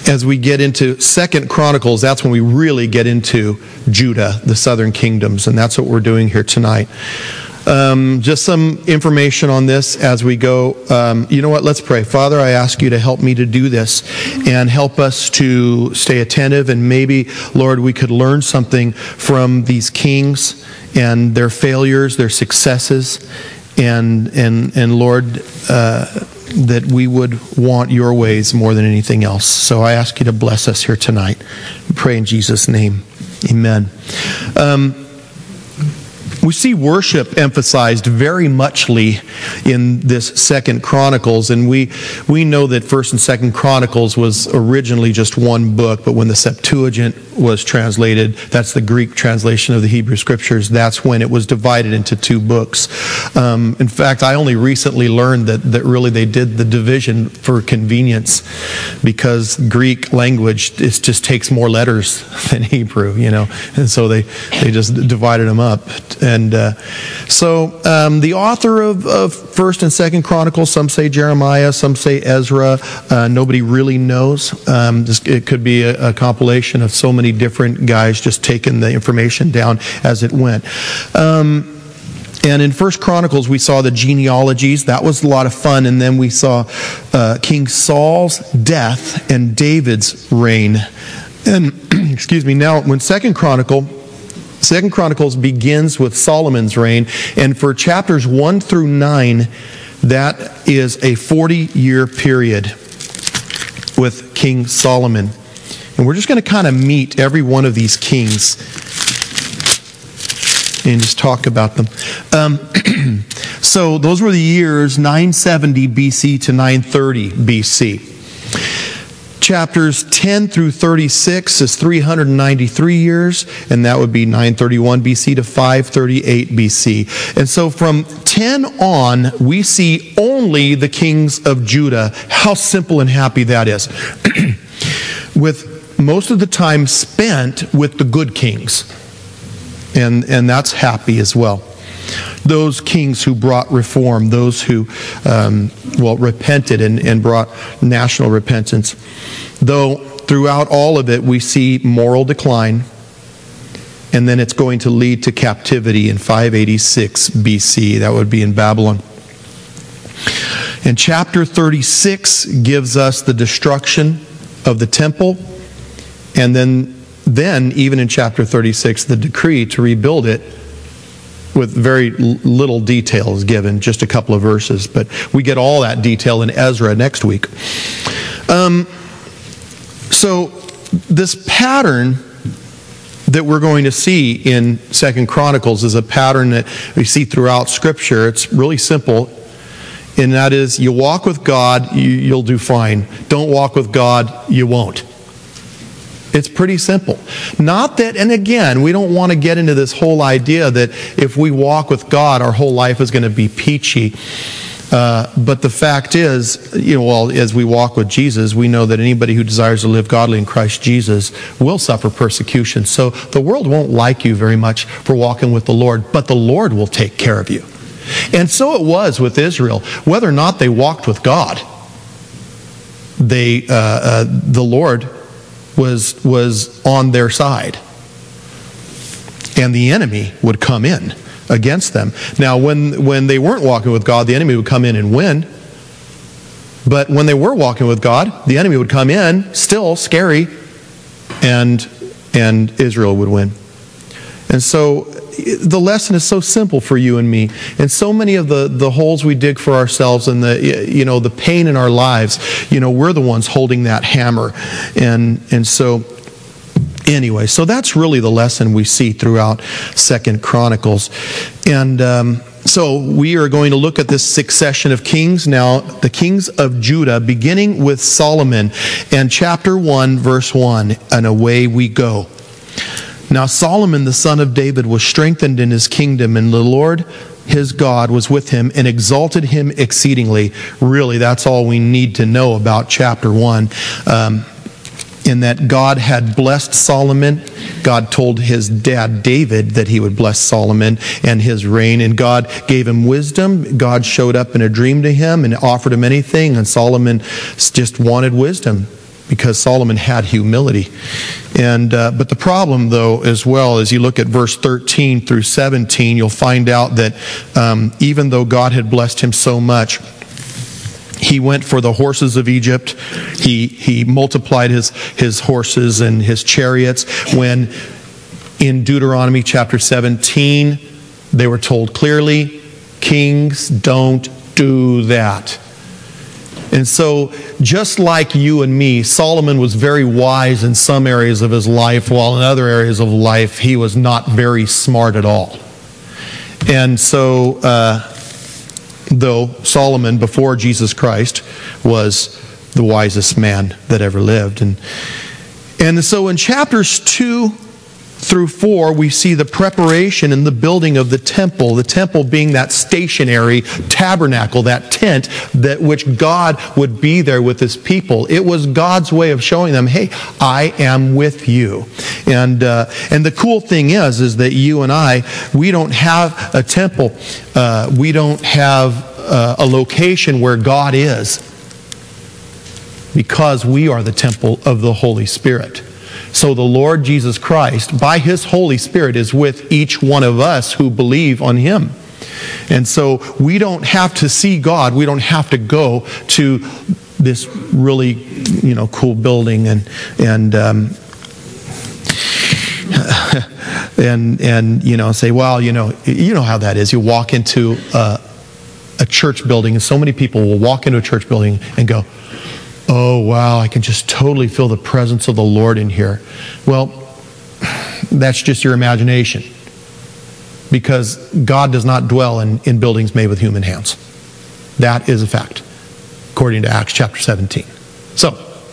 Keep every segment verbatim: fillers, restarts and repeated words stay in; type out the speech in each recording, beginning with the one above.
as we get into Second Chronicles, that's when we really get into Judah, the southern kingdoms, and that's what we're doing here tonight. Um, just some information on this as we go. Um, you know what? Let's pray. Father, I ask you to help me to do this and help us to stay attentive, and maybe, Lord, we could learn something from these kings and their failures, their successes, and and and Lord, uh, that we would want your ways more than anything else. So I ask you to bless us here tonight. We pray in Jesus' name. Amen. Um, We see worship emphasized very muchly in this Second Chronicles, and we we know that First and Second Chronicles was originally just one book, but when the Septuagint was translated, that's the Greek translation of the Hebrew Scriptures, that's when it was divided into two books. Um, in fact, I only recently learned that, that really they did the division for convenience, because Greek language it just takes more letters than Hebrew, you know, and so they, they just divided them up. And uh, so um, the author of, of First and Second Chronicles, some say Jeremiah, some say Ezra. Uh, nobody really knows. Um, this, it could be a, a compilation of so many different guys just taking the information down as it went. Um, and in First Chronicles, we saw the genealogies. That was a lot of fun. And then we saw uh, King Saul's death and David's reign. And excuse me. Now, when Second Chronicle. Second Chronicles begins with Solomon's reign, and for chapters one through nine, that is a forty-year period with King Solomon. And we're just going to kind of meet every one of these kings and just talk about them. Um, so those were the years nine seventy B C to nine thirty B C. Chapters ten through thirty-six is three hundred ninety-three years, and that would be nine thirty-one B C to five thirty-eight B C. And so from ten on, we see only the kings of Judah. How simple and happy that is. With most of the time spent with the good kings. And, and that's happy as well. Those kings who brought reform, those who, um, well, repented and, and brought national repentance. Though throughout all of it, we see moral decline, and then it's going to lead to captivity in five eighty-six B C. That would be in Babylon. And chapter thirty-six gives us the destruction of the temple, and then, then even in chapter thirty-six, the decree to rebuild it, with very little detail is given, just a couple of verses. But we get all that detail in Ezra next week. Um, so this pattern that we're going to see in Second Chronicles is a pattern that we see throughout Scripture. It's really simple, and that is, you walk with God, you, you'll do fine. Don't walk with God, you won't. It's pretty simple. Not that, and again, we don't want to get into this whole idea that if we walk with God, our whole life is going to be peachy. Uh, but the fact is, you know, well, as we walk with Jesus, we know that anybody who desires to live godly in Christ Jesus will suffer persecution. So the world won't like you very much for walking with the Lord, but the Lord will take care of you. And so it was with Israel. Whether or not they walked with God, they, uh, uh, the Lord was was on their side, and the enemy would come in against them. Now, when when they weren't walking with God, the enemy would come in and win. But when they were walking with God, the enemy would come in, still scary, and and Israel would win. And so the lesson is so simple for you and me. And so many of the, the holes we dig for ourselves and the, you know, the pain in our lives, you know, we're the ones holding that hammer. And and so anyway, so that's really the lesson we see throughout Second Chronicles. And um, so we are going to look at this succession of kings now, the kings of Judah, beginning with Solomon, and chapter one, verse one, and away we go. Now Solomon, the son of David, was strengthened in his kingdom, and the Lord his God was with him and exalted him exceedingly. Really, that's all we need to know about chapter one. Um, in that God had blessed Solomon. God told his dad David that he would bless Solomon and his reign, and God gave him wisdom. God showed up in a dream to him and offered him anything, and Solomon just wanted wisdom. because Solomon had humility. And uh, but the problem, though, as well, as you look at verse thirteen through seventeen, you'll find out that um, even though God had blessed him so much, he went for the horses of Egypt. He he multiplied his, his horses and his chariots, when in Deuteronomy chapter seventeen, they were told clearly, kings don't do that. And so, just like you and me, Solomon was very wise in some areas of his life, while in other areas of life, he was not very smart at all. And so, uh, though Solomon, before Jesus Christ, was the wisest man that ever lived. And, and so in chapters two through four, we see the preparation and the building of the temple, the temple being that stationary tabernacle, that tent that which God would be there with his people. It was God's way of showing them, hey, I am with you. And uh, and the cool thing is, is that you and I, we don't have a temple. Uh, we don't have uh, a location where God is, because we are the temple of the Holy Spirit. So the Lord Jesus Christ, by his Holy Spirit, is with each one of us who believe on him. And so we don't have to see God. We don't have to go to this really, you know, cool building and and um, and and you know, say, well, you know, you know how that is. You walk into a, a church building, and so many people will walk into a church building and go, oh, wow, I can just totally feel the presence of the Lord in here. Well, that's just your imagination, because God does not dwell in, in buildings made with human hands. That is a fact, according to Acts chapter seventeen. So,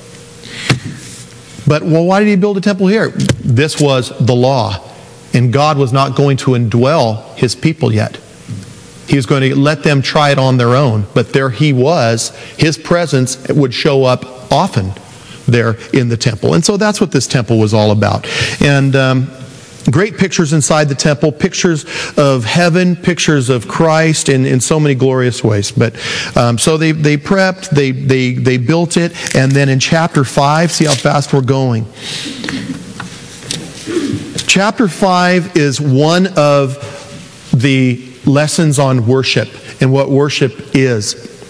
but, well, why did he build a temple here? This was the law, and God was not going to indwell his people yet. He was going to let them try it on their own. But there he was. His presence would show up often there in the temple. And so that's what this temple was all about. And um, great pictures inside the temple, pictures of heaven, pictures of Christ in, in so many glorious ways. But um, so they, they prepped, they, they, they built it. And then in chapter five, see how fast we're going. Chapter five is one of the lessons on worship and what worship is.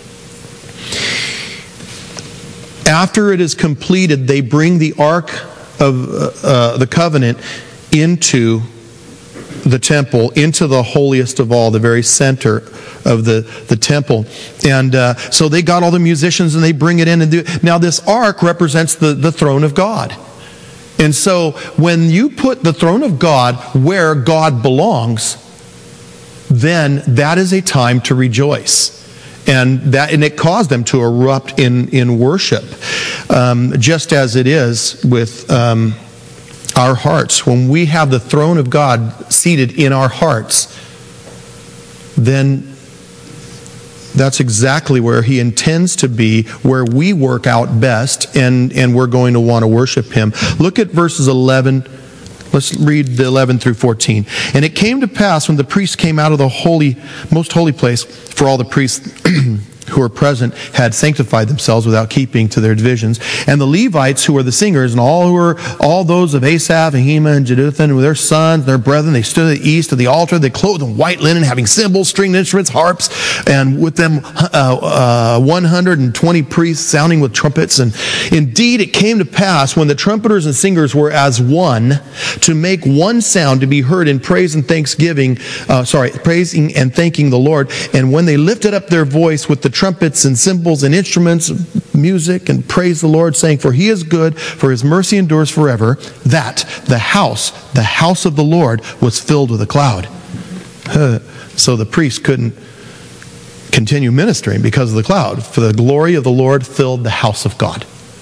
After it is completed, they bring the Ark of uh, the Covenant into the temple, into the holiest of all, the very center of the, the temple. And uh, so they got all the musicians and they bring it in and do it. Now this Ark represents the, the throne of God. And so when you put the throne of God where God belongs, then that is a time to rejoice. And that and it caused them to erupt in, in worship. Um, just as it is with um, our hearts. When we have the throne of God seated in our hearts, then that's exactly where he intends to be, where we work out best, and, and we're going to want to worship him. Look at verses eleven. Let's read the eleven through fourteen. And it came to pass when the priests came out of the holy, most holy place, for all the priests who were present had sanctified themselves without keeping to their divisions, and the Levites who were the singers, and all who were all those of Asaph and Heman and Jeduthun, with their sons, their brethren, they stood at the east of the altar. They clothed in white linen, having cymbals, stringed instruments, harps, and with them uh, uh, one hundred twenty priests sounding with trumpets. And indeed, it came to pass when the trumpeters and singers were as one, to make one sound to be heard in praise and thanksgiving. Uh, sorry, praising and thanking the Lord. And when they lifted up their voice with the trumpets and cymbals and instruments of music, and praise the Lord, saying, for he is good, for his mercy endures forever, that the house, the house of the Lord, was filled with a cloud. So the priest couldn't continue ministering because of the cloud, for the glory of the Lord filled the house of God.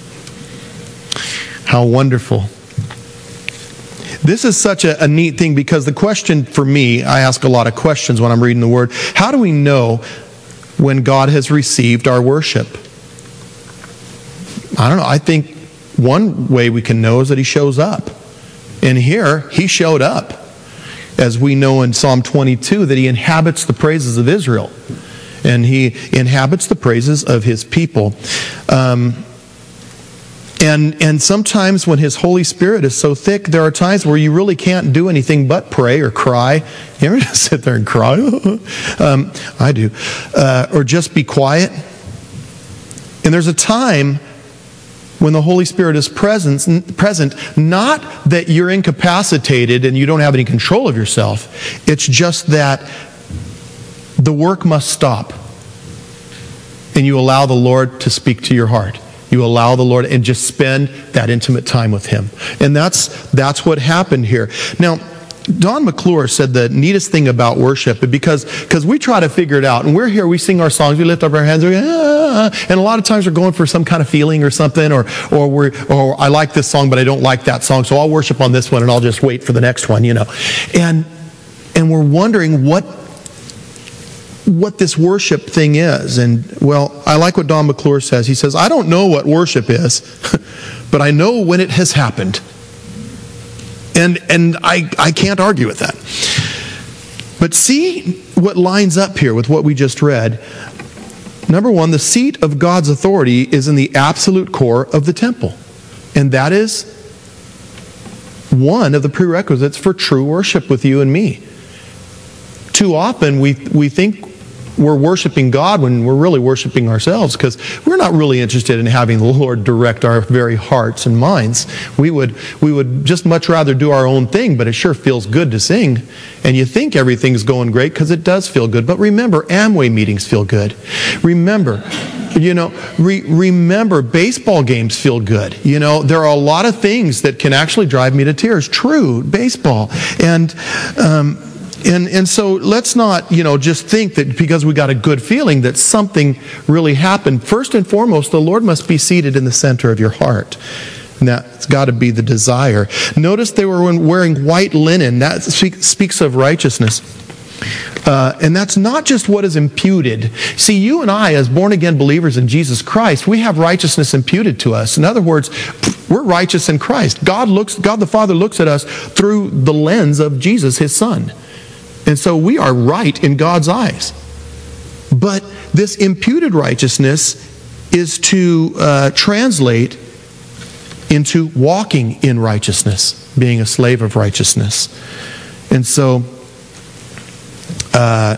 How wonderful. This is such a, a neat thing, because the question for me, I ask a lot of questions when I'm reading the Word. How do we know when God has received our worship? I don't know. I think one way we can know is that he shows up. And here, he showed up. As we know in Psalm twenty-two, that he inhabits the praises of Israel. And he inhabits the praises of his people. Um, And and sometimes when His Holy Spirit is so thick, there are times where you really can't do anything but pray or cry. You ever just sit there and cry? um, I do. Uh, or just be quiet. And there's a time when the Holy Spirit is present, present, not that you're incapacitated and you don't have any control of yourself. It's just that the work must stop. And you allow the Lord to speak to your heart. You allow the Lord and just spend that intimate time with Him. And that's that's what happened here. Now, Don McClure said the neatest thing about worship, because because we try to figure it out, and we're here, we sing our songs, we lift up our hands, we, ah, and a lot of times we're going for some kind of feeling or something, or or we're or I like this song, but I don't like that song, so I'll worship on this one, and I'll just wait for the next one, you know, and and we're wondering what. what this worship thing is. And, well, I like what Don McClure says. He says, I don't know what worship is, but I know when it has happened. And and I, I can't argue with that. But see what lines up here with what we just read. Number one, the seat of God's authority is in the absolute core of the temple. And that is one of the prerequisites for true worship with you and me. Too often we we think we're worshiping God when we're really worshiping ourselves, because we're not really interested in having the Lord direct our very hearts and minds. We would we would just much rather do our own thing, but it sure feels good to sing. And you think everything's going great because it does feel good. But remember, Amway meetings feel good. Remember, you know, re- remember, baseball games feel good. You know, there are a lot of things that can actually drive me to tears. True, baseball. And um And and so let's not, you know, just think that because we got a good feeling that something really happened. First and foremost, the Lord must be seated in the center of your heart. And that's got to be the desire. Notice they were wearing white linen. That speaks of righteousness. Uh, and that's not just what is imputed. See, you and I, as born-again believers in Jesus Christ, we have righteousness imputed to us. In other words, we're righteous in Christ. God looks, God the Father looks at us through the lens of Jesus, His Son. And so we are right in God's eyes. But this imputed righteousness is to uh, translate into walking in righteousness, being a slave of righteousness. And so uh,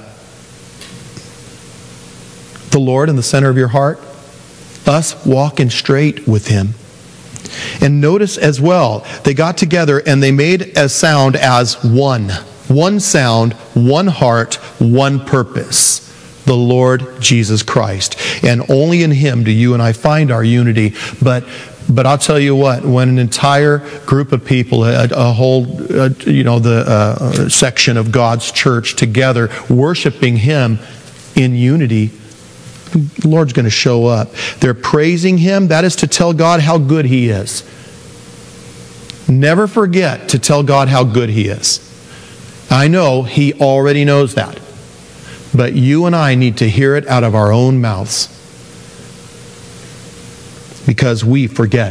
the Lord in the center of your heart, us walking straight with Him. And notice as well, they got together and they made a sound as one. One sound, one heart, one purpose. The Lord Jesus Christ. And only in Him do you and I find our unity. But but I'll tell you what, when an entire group of people, a, a whole, uh, you know, the uh, section of God's church together, worshiping Him in unity, the Lord's going to show up. They're praising Him. That is to tell God how good He is. Never forget to tell God how good He is. I know He already knows that. But you and I need to hear it out of our own mouths. Because we forget.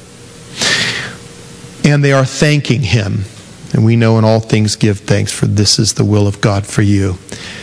And they are thanking Him. And we know in all things give thanks, for this is the will of God for you.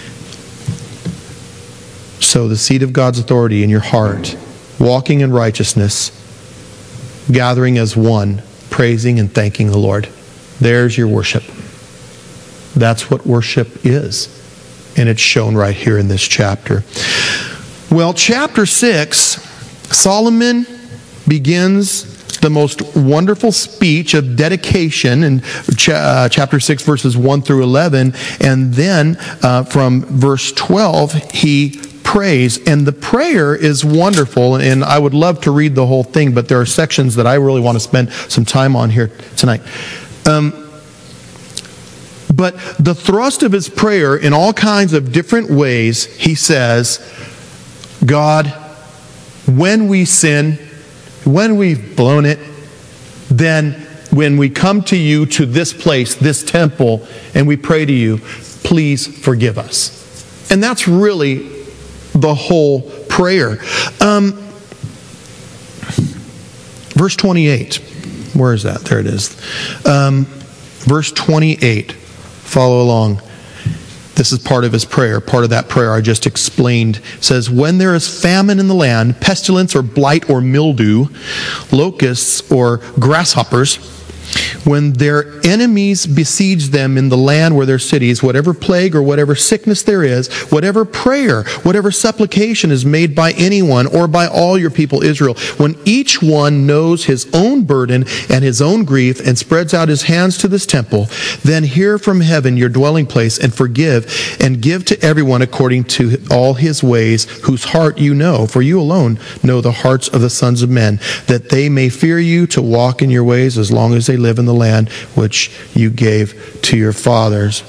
So the seat of God's authority in your heart, walking in righteousness, gathering as one, praising and thanking the Lord. There's your worship. That's what worship is. And it's shown right here in this chapter. Well, chapter six, Solomon begins the most wonderful speech of dedication in cha- uh, chapter six, verses one through eleven. And then uh, from verse twelve, he prays. And the prayer is wonderful. And I would love to read the whole thing, but there are sections that I really want to spend some time on here tonight. Um, But the thrust of his prayer, in all kinds of different ways, he says, God, when we sin, when we've blown it, then when we come to you, to this place, this temple, and we pray to you, please forgive us. And that's really the whole prayer. Um, verse twenty-eight. Where is that? There it is. Um, verse twenty-eight. Follow along. This is part of his prayer, part of that prayer I just explained. It says, when there is famine in the land, pestilence or blight or mildew, locusts or grasshoppers, when their enemies besiege them in the land where their cities, whatever plague or whatever sickness there is, whatever prayer, whatever supplication is made by anyone or by all your people Israel, when each one knows his own burden and his own grief and spreads out his hands to this temple, then hear from heaven your dwelling place and forgive and give to everyone according to all his ways, whose heart you know, for you alone know the hearts of the sons of men, that they may fear you to walk in your ways as long as they live in the land which you gave to your fathers.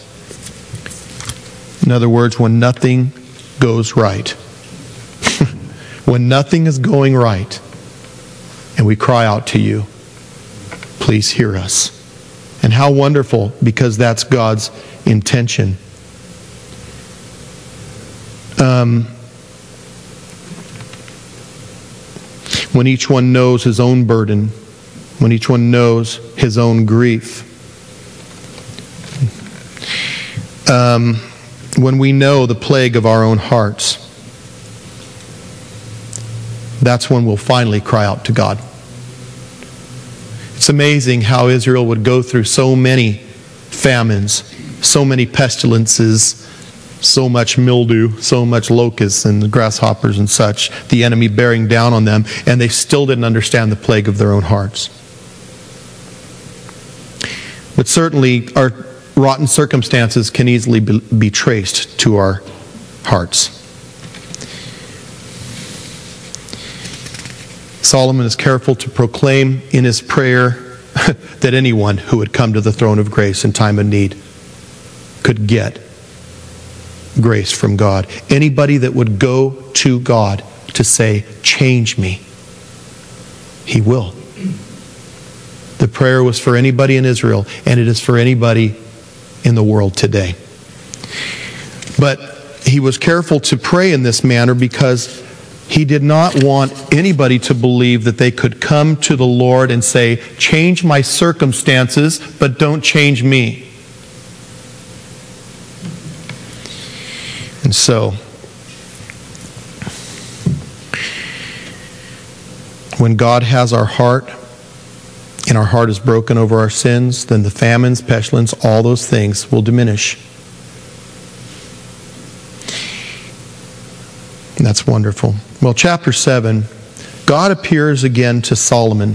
In other words, when nothing goes right, when nothing is going right, and we cry out to you, please hear us. And how wonderful, because that's God's intention. Um, when each one knows his own burden, when each one knows his own grief. Um, when we know the plague of our own hearts, that's when we'll finally cry out to God. It's amazing how Israel would go through so many famines, so many pestilences, so much mildew, so much locusts and grasshoppers and such, the enemy bearing down on them, and they still didn't understand the plague of their own hearts. But certainly our rotten circumstances can easily be, be traced to our hearts. Solomon is careful to proclaim in his prayer that anyone who would come to the throne of grace in time of need could get grace from God. Anybody that would go to God to say, change me, He will. The prayer was for anybody in Israel, and it is for anybody in the world today. But he was careful to pray in this manner because he did not want anybody to believe that they could come to the Lord and say, change my circumstances, but don't change me. And so, when God has our heart, and our heart is broken over our sins, then the famines, pestilence, all those things will diminish. And that's wonderful. Well, chapter seven, God appears again to Solomon.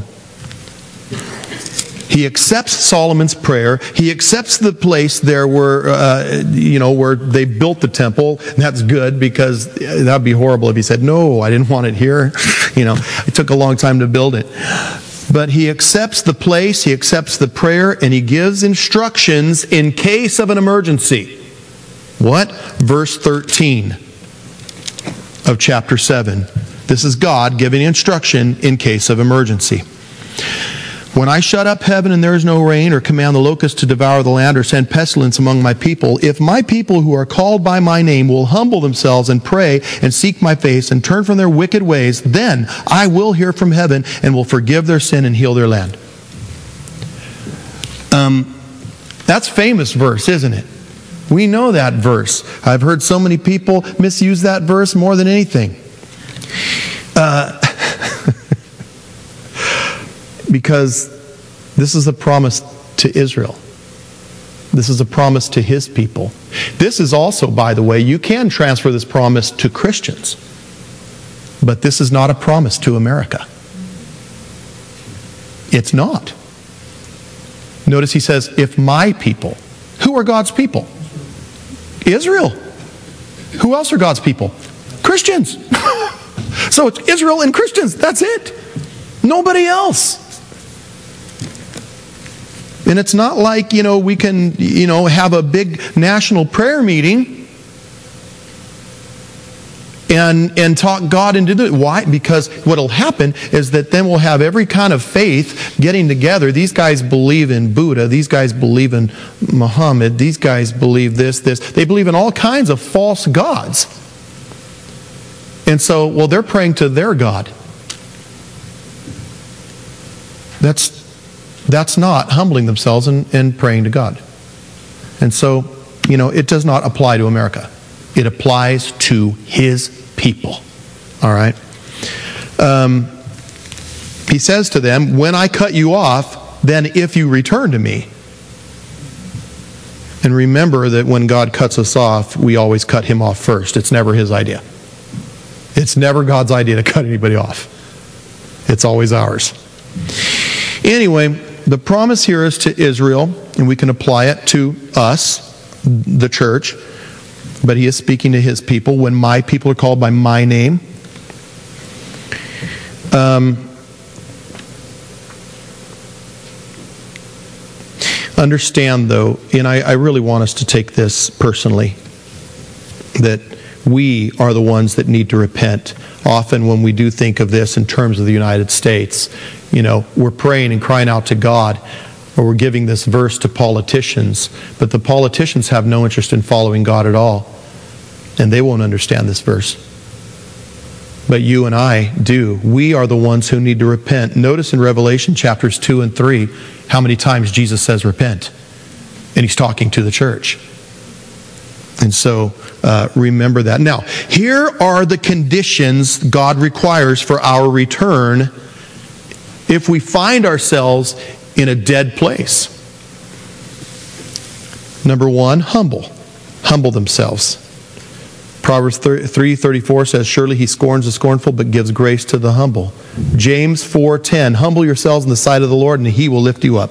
He accepts Solomon's prayer. He accepts the place there where, uh, you know, where they built the temple. And that's good, because that would be horrible if he said, no, I didn't want it here. You know, it took a long time to build it. But he accepts the place, he accepts the prayer, and he gives instructions in case of an emergency. What? Verse thirteen of chapter seven. This is God giving instruction in case of emergency. When I shut up heaven and there is no rain, or command the locusts to devour the land, or send pestilence among my people, if my people who are called by my name will humble themselves and pray and seek my face and turn from their wicked ways, then I will hear from heaven and will forgive their sin and heal their land. Um, that's a famous verse, isn't it? We know that verse. I've heard so many people misuse that verse more than anything. Uh, because this is a promise to Israel. This is a promise to His people. This is also, by the way, you can transfer this promise to Christians. But this is not a promise to America. It's not. Notice he says, if my people. Who are God's people? Israel. Who else are God's people? Christians. So it's Israel and Christians. That's it. Nobody else. And it's not like, you know, we can, you know, have a big national prayer meeting and and talk God into it. Why? Because what will happen is that then we'll have every kind of faith getting together. These guys believe in Buddha. These guys believe in Muhammad. These guys believe this, this. They believe in all kinds of false gods. And so, well, they're praying to their God. That's That's not humbling themselves and, and praying to God. And so you know, it does not apply to America. It applies to his people. All right? Um, he says to them, when I cut you off, then if you return to me. And remember that when God cuts us off, we always cut him off first. It's never his idea. It's never God's idea to cut anybody off. It's always ours. Anyway, the promise here is to Israel, and we can apply it to us, the church. But he is speaking to his people. When my people are called by my name. Um, understand, though, and I, I really want us to take this personally, that we are the ones that need to repent. Often when we do think of this in terms of the United States, you know, we're praying and crying out to God, or we're giving this verse to politicians, but the politicians have no interest in following God at all, and they won't understand this verse. But you and I do. We are the ones who need to repent. Notice in Revelation chapters two and three how many times Jesus says repent. And he's talking to the church. And so uh, remember that. Now, here are the conditions God requires for our return if we find ourselves in a dead place. Number one, humble. Humble themselves. Proverbs three thirty-four says, surely he scorns the scornful, but gives grace to the humble. James four ten, humble yourselves in the sight of the Lord, and he will lift you up.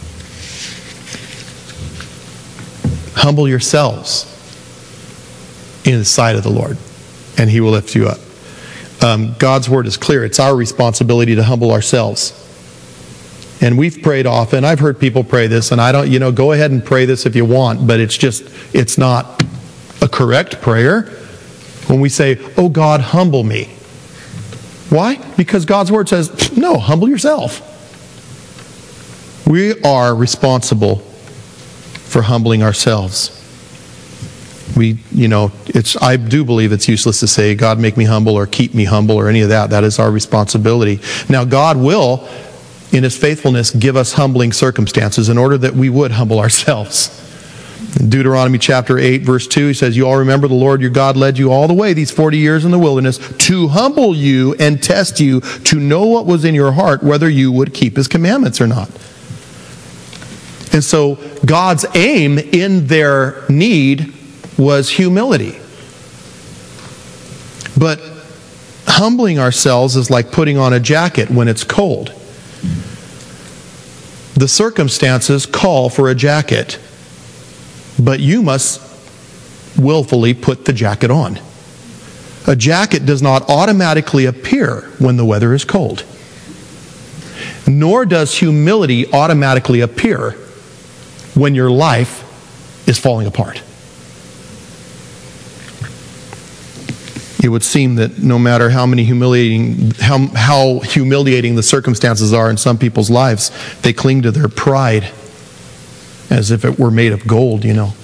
Humble yourselves in the sight of the Lord, and he will lift you up. Um, God's word is clear. It's our responsibility to humble ourselves. And we've prayed often. I've heard people pray this, and I don't, you know, go ahead and pray this if you want, but it's just, it's not a correct prayer. When we say, oh God, humble me. Why? Because God's word says, no, humble yourself. We are responsible for humbling ourselves. We, you know, it's, I do believe it's useless to say, God, make me humble, or keep me humble, or any of that. That is our responsibility. Now, God will, in his faithfulness, give us humbling circumstances in order that we would humble ourselves. In Deuteronomy chapter eight, verse two, he says, you all remember the Lord your God led you all the way these forty years in the wilderness to humble you and test you, to know what was in your heart, whether you would keep his commandments or not. And so God's aim in their need was humility. But humbling ourselves is like putting on a jacket when it's cold. The circumstances call for a jacket, but you must willfully put the jacket on. A jacket does not automatically appear when the weather is cold. Nor does humility automatically appear when your life is falling apart. It would seem that no matter how many humiliating, how, how humiliating the circumstances are in some people's lives, they cling to their pride as if it were made of gold, you know.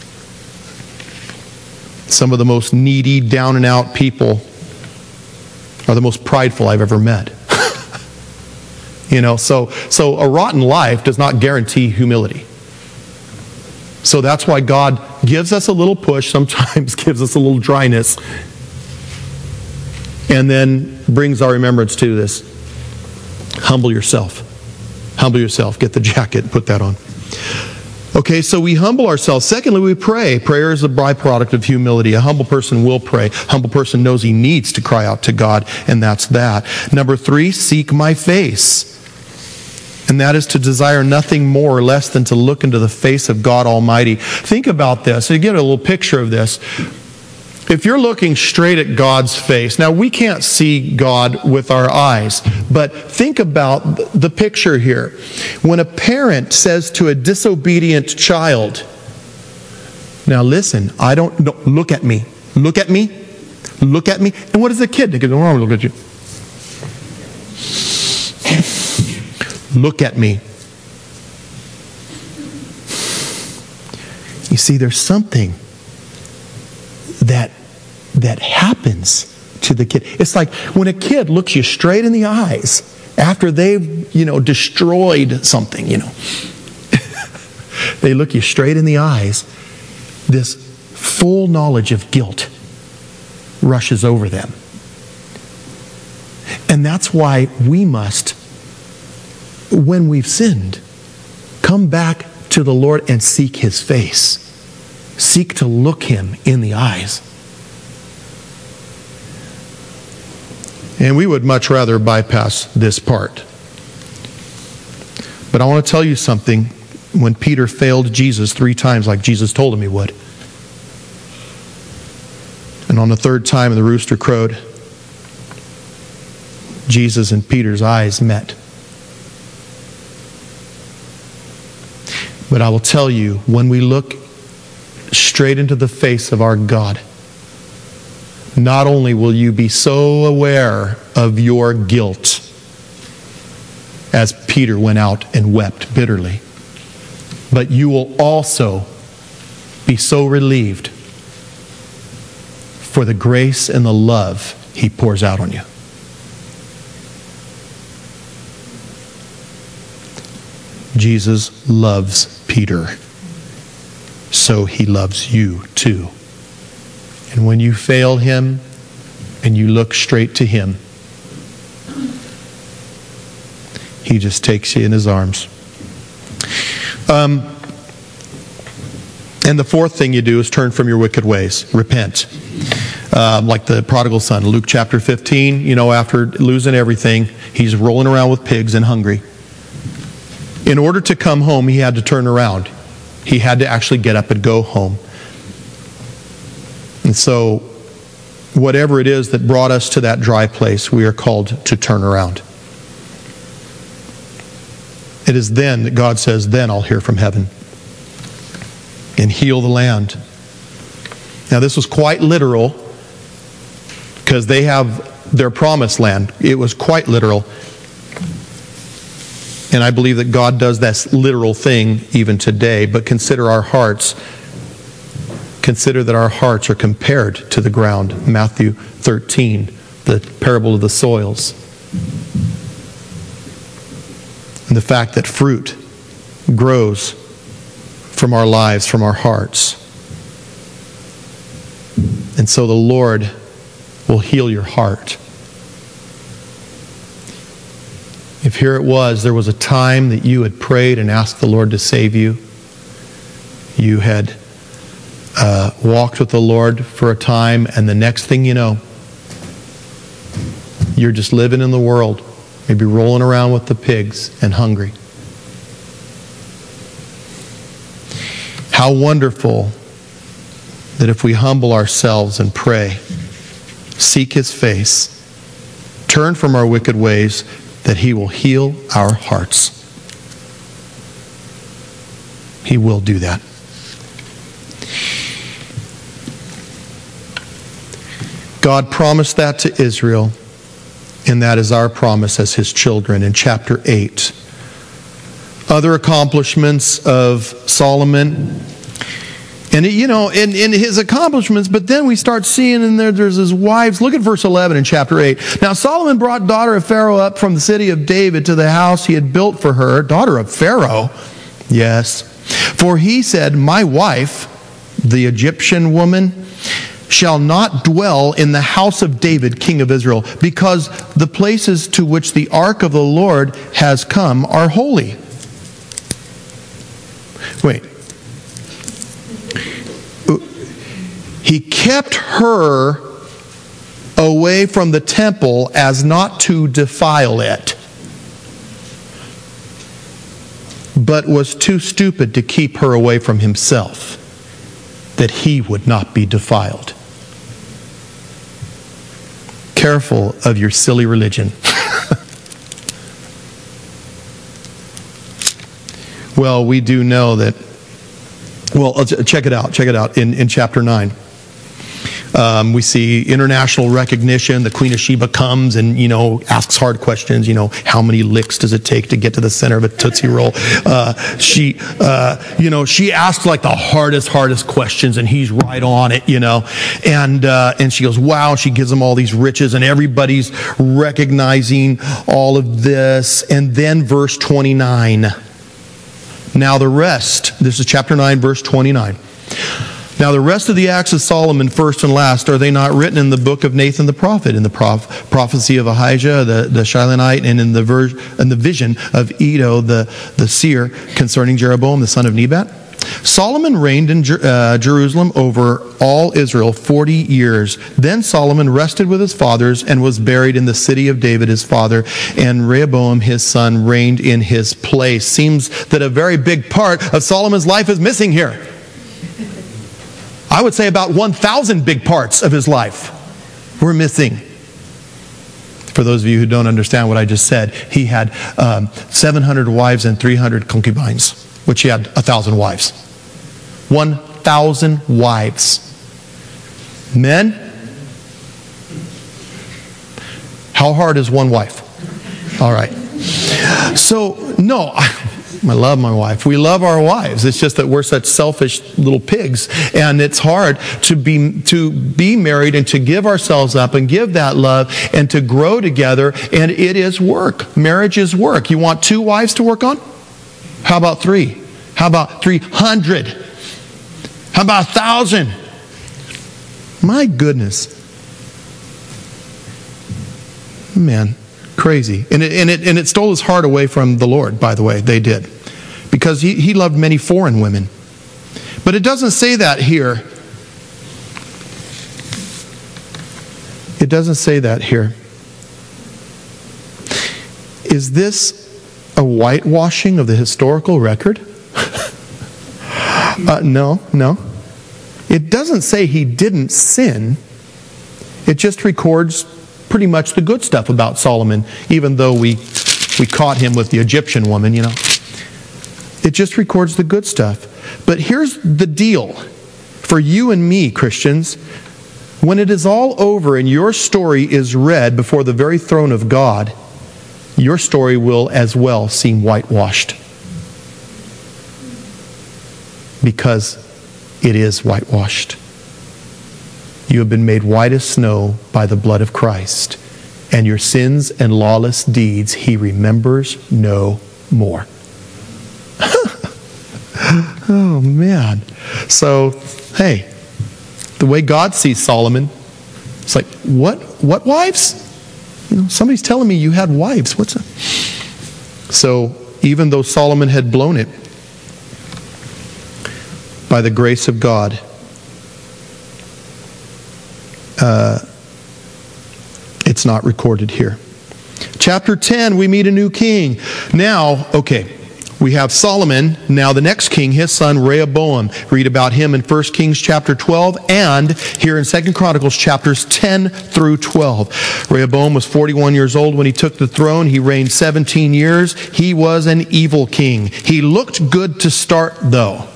Some of the most needy, down and out people are the most prideful I've ever met. You know, so so a rotten life does not guarantee humility. So that's why God gives us a little push, sometimes gives us a little dryness, and then brings our remembrance to this. Humble yourself. Humble yourself. Get the jacket and put that on. Okay, so we humble ourselves. Secondly, we pray. Prayer is a byproduct of humility. A humble person will pray. A humble person knows he needs to cry out to God, and that's that. Number three, seek my face. And that is to desire nothing more or less than to look into the face of God Almighty. Think about this. You get a little picture of this. If you're looking straight at God's face, now we can't see God with our eyes, but think about the picture here. When a parent says to a disobedient child, now listen, I don't, no, look at me, look at me, look at me. And what does the kid do? They go, oh, look at you. Look at me. You see, there's something that that happens to the kid. It's like when a kid looks you straight in the eyes after they've, you know, destroyed something, you know. They look you straight in the eyes this full knowledge of guilt rushes over them. And that's why we must, when we've sinned, come back to the Lord and seek His face. Seek to look Him in the eyes. And we would much rather bypass this part. But I want to tell you something. When Peter failed Jesus three times like Jesus told him he would, and on the third time the rooster crowed, Jesus and Peter's eyes met. But I will tell you, when we look straight into the face of our God, not only will you be so aware of your guilt, as Peter went out and wept bitterly, but you will also be so relieved for the grace and the love He pours out on you. Jesus loves Peter, so He loves you too. And when you fail Him and you look straight to Him, He just takes you in His arms. Um, and the fourth thing you do is turn from your wicked ways. Repent. Um, like the prodigal son, Luke chapter fifteen, you know, after losing everything, he's rolling around with pigs and hungry. In order to come home, he had to turn around. He had to actually get up and go home. And so, whatever it is that brought us to that dry place, we are called to turn around. It is then that God says, then I'll hear from heaven and heal the land. Now this was quite literal, because they have their promised land. It was quite literal. And I believe that God does that literal thing even today. But consider our hearts. Consider that our hearts are compared to the ground. Matthew thirteen, the parable of the soils. And the fact that fruit grows from our lives, from our hearts. And so the Lord will heal your heart. If here it was, there was a time that you had prayed and asked the Lord to save you. You had uh, walked with the Lord for a time, and the next thing you know, you're just living in the world. Maybe rolling around with the pigs and hungry. How wonderful that if we humble ourselves and pray, seek His face, turn from our wicked ways, that He will heal our hearts. He will do that. God promised that to Israel. And that is our promise as His children in chapter eight. Other accomplishments of Solomon. And, you know, in, in his accomplishments, but then we start seeing in there, there's his wives. Look at verse eleven in chapter eight. Now Solomon brought daughter of Pharaoh up from the city of David to the house he had built for her. Daughter of Pharaoh? Yes. For he said, my wife, the Egyptian woman, shall not dwell in the house of David, king of Israel, because the places to which the ark of the Lord has come are holy. Wait. He kept her away from the temple as not to defile it, but was too stupid to keep her away from himself, that he would not be defiled. Careful of your silly religion. Well, we do know that, well, check it out, check it out in, in chapter nine. Um, we see international recognition. The Queen of Sheba comes and, you know, asks hard questions. You know, how many licks does it take to get to the center of a Tootsie Roll? Uh, she, uh, you know, she asks like the hardest, hardest questions, and he's right on it, you know. And uh, and she goes, wow. She gives him all these riches, and everybody's recognizing all of this. And then verse twenty-nine. Now the rest, this is chapter nine, verse twenty-nine. Now the rest of the acts of Solomon, first and last, are they not written in the book of Nathan the prophet, in the prof- prophecy of Ahijah the, the Shilonite, and in the, ver- in the vision of Iddo the, the seer concerning Jeroboam the son of Nebat? Solomon reigned in Jer- uh, Jerusalem over all Israel forty years. Then Solomon rested with his fathers and was buried in the city of David his father, and Rehoboam his son reigned in his place. Seems that a very big part of Solomon's life is missing here. I would say about one thousand big parts of his life were missing. For those of you who don't understand what I just said, he had um, seven hundred wives and three hundred concubines, which he had one thousand wives. one thousand wives. Men, how hard is one wife? All right. So, no, I, I love my wife. We love our wives. It's just that we're such selfish little pigs, and it's hard to be to be married and to give ourselves up and give that love and to grow together, and it is work. Marriage is work. You want two wives to work on? How about three? How about three hundred? How about a thousand? My goodness. Man, crazy. And it, and, it, and it stole his heart away from the Lord, by the way. They did. Because he, he loved many foreign women. But it doesn't say that here. It doesn't say that here. Is this a whitewashing of the historical record? uh, no, no. It doesn't say he didn't sin. It just records pretty much the good stuff about Solomon, even though we we caught him with the Egyptian woman, you know. It just records the good stuff. But here's the deal for you and me, Christians. When it is all over and your story is read before the very throne of God, your story will as well seem whitewashed. Because it is whitewashed. You have been made white as snow by the blood of Christ, and your sins and lawless deeds he remembers no more. Oh, man. So, hey, the way God sees Solomon, it's like, what? What wives? You know, somebody's telling me you had wives. What's that? So, even though Solomon had blown it, by the grace of God, uh, it's not recorded here. Chapter ten, we meet a new king. Now, okay, we have Solomon. Now the next king, his son Rehoboam. Read about him in First Kings chapter twelve and here in Second Chronicles chapters ten through twelve. Rehoboam was forty-one years old when he took the throne. He reigned seventeen years. He was an evil king. He looked good to start, though.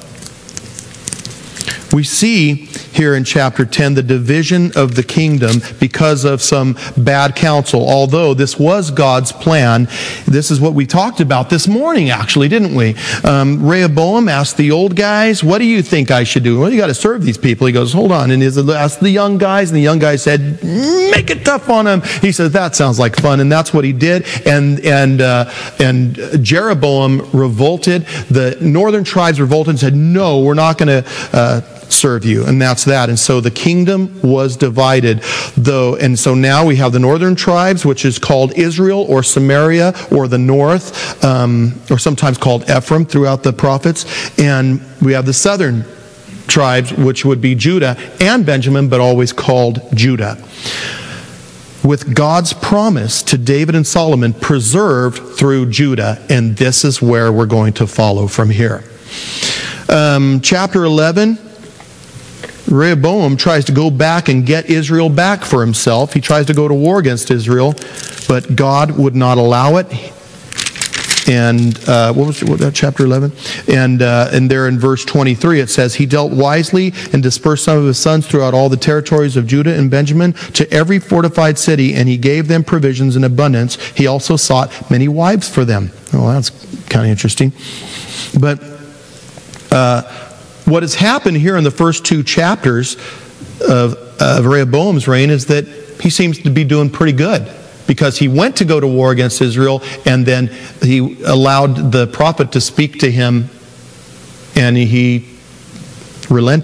We see here in chapter ten the division of the kingdom because of some bad counsel. Although this was God's plan, this is what we talked about this morning, actually, didn't we? Um, Rehoboam asked the old guys, "What do you think I should do?" "Well, you got to serve these people." He goes, "Hold on," and he asked the young guys, and the young guys said, "Make it tough on them." He said, "That sounds like fun," and that's what he did. And and uh, and Jeroboam revolted. The northern tribes revolted and said, "No, we're not going to Uh, serve you." And that's that. And so the kingdom was divided, though. And so now we have the northern tribes, which is called Israel or Samaria or the north, um, or sometimes called Ephraim throughout the prophets. And we have the southern tribes, which would be Judah and Benjamin, but always called Judah. With God's promise to David and Solomon preserved through Judah. And this is where we're going to follow from here. Um, chapter eleven, Rehoboam tries to go back and get Israel back for himself. He tries to go to war against Israel, but God would not allow it. And uh, what was what, that chapter eleven? And uh, and there in verse twenty-three it says, "He dealt wisely and dispersed some of his sons throughout all the territories of Judah and Benjamin to every fortified city, and he gave them provisions in abundance. He also sought many wives for them." Well, that's kind of interesting. But uh, what has happened here in the first two chapters of, of Rehoboam's reign is that he seems to be doing pretty good, because he went to go to war against Israel, and then he allowed the prophet to speak to him, and he relented.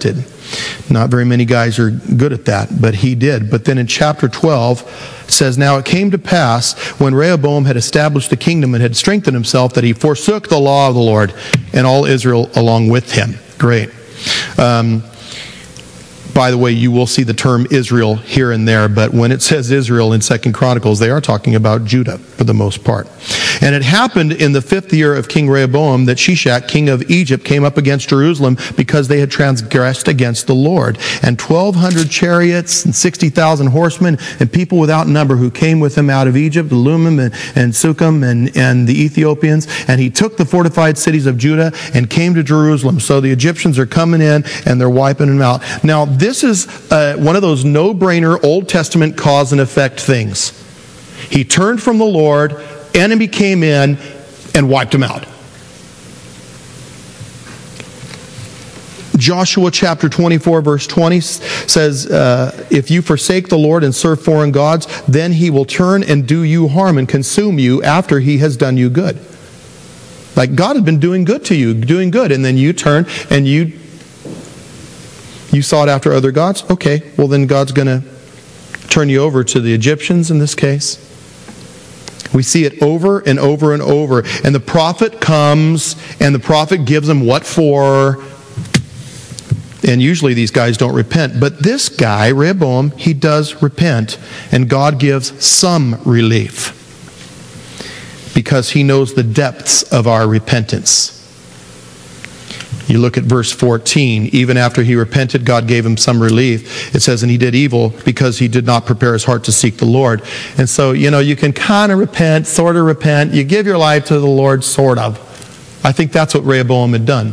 Not very many guys are good at that, but he did. But then in chapter twelve, it says, "Now it came to pass, when Rehoboam had established the kingdom and had strengthened himself, that he forsook the law of the Lord, and all Israel along with him." Great. Um, By the way, you will see the term Israel here and there, but when it says Israel in Second Chronicles, they are talking about Judah for the most part. "And it happened in the fifth year of King Rehoboam that Shishak, king of Egypt, came up against Jerusalem because they had transgressed against the Lord. And twelve hundred chariots and sixty thousand horsemen and people without number who came with him out of Egypt, Lumim and, and Sukkim and, and the Ethiopians. And he took the fortified cities of Judah and came to Jerusalem." So the Egyptians are coming in and they're wiping them out. Now, this is uh, one of those no-brainer Old Testament cause and effect things. He turned from the Lord, enemy came in and wiped him out. Joshua chapter twenty-four verse twenty says, uh, "If you forsake the Lord and serve foreign gods, then he will turn and do you harm and consume you after he has done you good." Like God had been doing good to you, doing good, and then you turn and you You sought after other gods? Okay, well then God's going to turn you over to the Egyptians in this case. We see it over and over and over. And the prophet comes, and the prophet gives them what for. And usually these guys don't repent. But this guy, Rehoboam, he does repent. And God gives some relief. Because he knows the depths of our repentance. You look at verse fourteen. "Even after he repented, God gave him some relief." It says, "And he did evil because he did not prepare his heart to seek the Lord." And so, you know, you can kind of repent, sort of repent. You give your life to the Lord, sort of. I think that's what Rehoboam had done.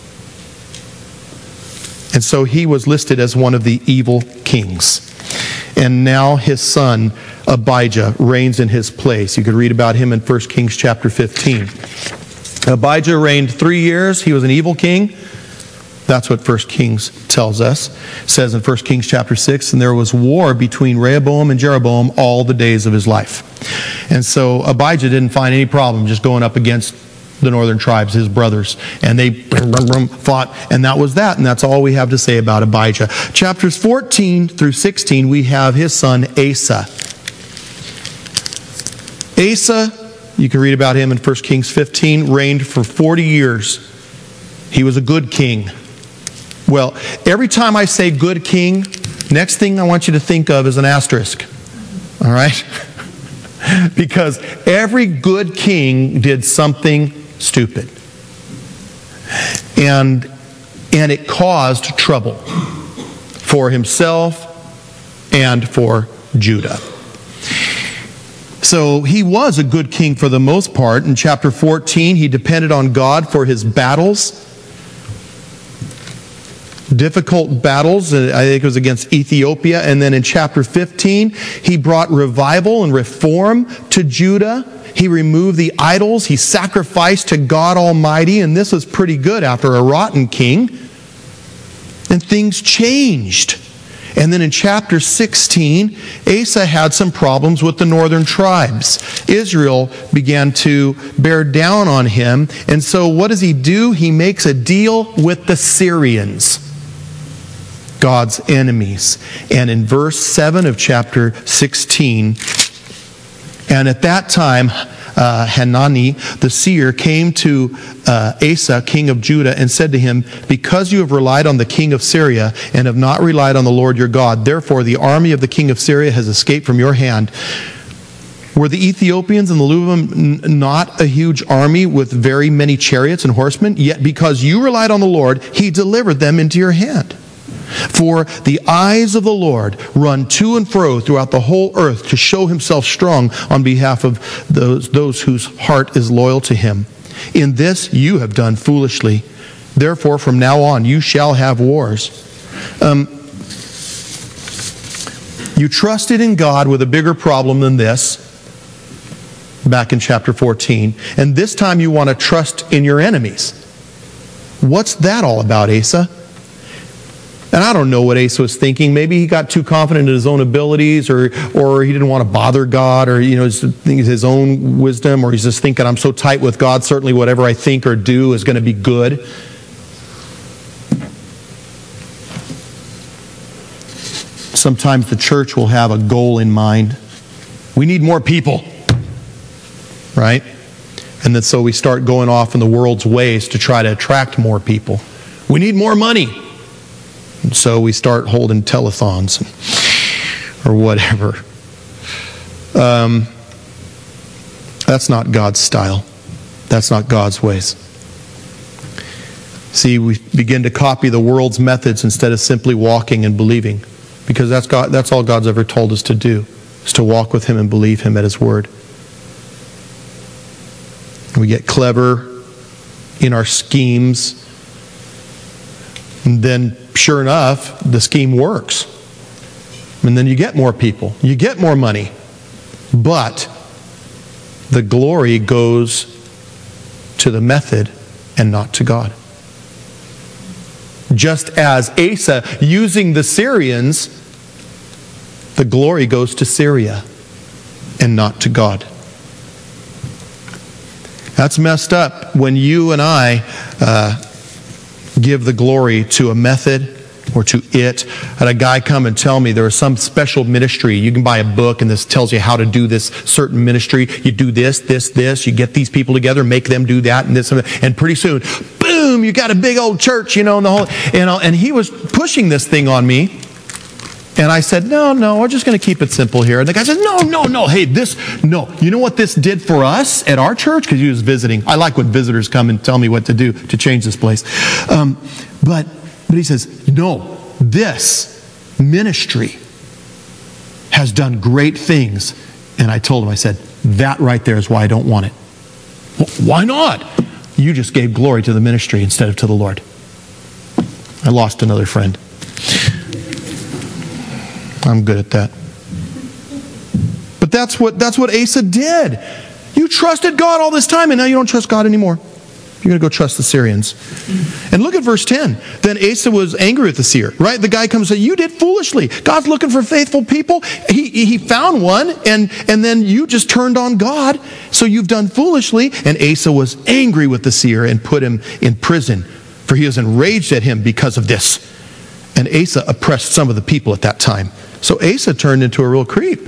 And so he was listed as one of the evil kings. And now his son, Abijah, reigns in his place. You could read about him in First Kings chapter fifteen. Abijah reigned three years. He was an evil king. That's what First Kings tells us. It says in First Kings chapter six, "And there was war between Rehoboam and Jeroboam all the days of his life." And so Abijah didn't find any problem just going up against the northern tribes, his brothers. And they brum, brum, brum, fought, and that was that. And that's all we have to say about Abijah. Chapters fourteen through sixteen, we have his son Asa. Asa, you can read about him in First Kings fifteen, reigned for forty years. He was a good king. Well, every time I say good king, next thing I want you to think of is an asterisk. All right? Because every good king did something stupid. And, and it caused trouble for himself and for Judah. So he was a good king for the most part. In chapter fourteen, he depended on God for his battles. Difficult battles, I think it was against Ethiopia. And then in chapter fifteen, he brought revival and reform to Judah. He removed the idols. He sacrificed to God Almighty. And this was pretty good after a rotten king. And things changed. And then in chapter sixteen, Asa had some problems with the northern tribes. Israel began to bear down on him. And so what does he do? He makes a deal with the Syrians, God's enemies. And in verse seven of chapter sixteen, "And at that time, uh, Hanani, the seer, came to uh, Asa, king of Judah, and said to him, 'Because you have relied on the king of Syria and have not relied on the Lord your God, therefore the army of the king of Syria has escaped from your hand.' Were the Ethiopians and the Luvim not a huge army with very many chariots and horsemen? Yet because you relied on the Lord, he delivered them into your hand. For the eyes of the Lord run to and fro throughout the whole earth to show himself strong on behalf of those, those whose heart is loyal to him. In this you have done foolishly. Therefore from now on you shall have wars." Um, you trusted in God with a bigger problem than this back in chapter fourteen. And this time you want to trust in your enemies. What's that all about, Asa? And I don't know what Asa was thinking. Maybe he got too confident in his own abilities, or or he didn't want to bother God, or you know his, his own wisdom, or he's just thinking, I'm so tight with God, certainly whatever I think or do is going to be good. sometimes the church will have a goal in mind. We need more people, right? And then so we start going off in the world's ways to try to attract more people. We need more money. And so we start holding telethons or whatever. Um, that's not God's style. That's not God's ways. See, we begin to copy the world's methods instead of simply walking and believing. Because that's God, that's all God's ever told us to do, is to walk with Him and believe Him at His Word. We get clever in our schemes. And then, sure enough, the scheme works. And then you get more people. You get more money. But the glory goes to the method and not to God. Just as Asa, using the Syrians, the glory goes to Syria and not to God. That's messed up when you and I uh, give the glory to a method or to it. I had a guy come and tell me there was some special ministry. You can buy a book and this tells you how to do this certain ministry. You do this, this, this. You get these people together, make them do that and this and that. And pretty soon, boom, you got a big old church, you know, and the whole, you know, and he was pushing this thing on me. And I said, no, no, we're just going to keep it simple here. And the guy says, no, no, no, hey, this, no. You know what this did for us at our church? Because he was visiting. I like when visitors come and tell me what to do to change this place. Um, but, but he says, no, this ministry has done great things. And I told him, I said, that right there is why I don't want it. Well, why not? You just gave glory to the ministry instead of to the Lord. I lost another friend. I'm good at that. But that's what that's what Asa did. You trusted God all this time, and now you don't trust God anymore. You're going to go trust the Syrians. And look at verse ten. Then Asa was angry with the seer, right? The guy comes and says, you did foolishly. God's looking for faithful people. He, he found one, and, and then you just turned on God. So you've done foolishly. And Asa was angry with the seer and put him in prison, for he was enraged at him because of this. And Asa oppressed some of the people at that time. So Asa turned into a real creep.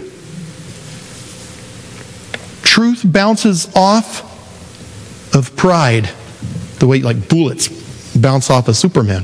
Truth bounces off of pride, the way like bullets bounce off of Superman.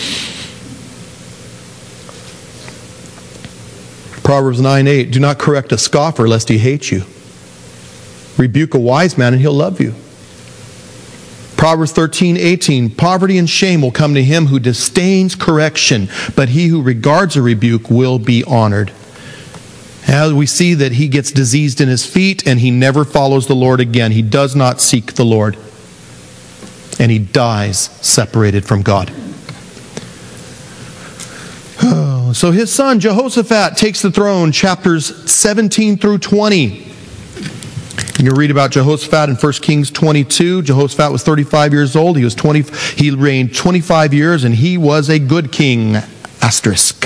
Proverbs nine eight, do not correct a scoffer lest he hate you. Rebuke a wise man and he'll love you. Proverbs thirteen eighteen, poverty and shame will come to him who disdains correction, but he who regards a rebuke will be honored. As we see that he gets diseased in his feet and he never follows the Lord again. He does not seek the Lord. And he dies separated from God. Oh, so his son Jehoshaphat takes the throne, chapters seventeen through twenty. You can read about Jehoshaphat in First Kings twenty-two. Jehoshaphat was thirty-five years old. He was twenty. He reigned twenty-five years, and he was a good king. Asterisk.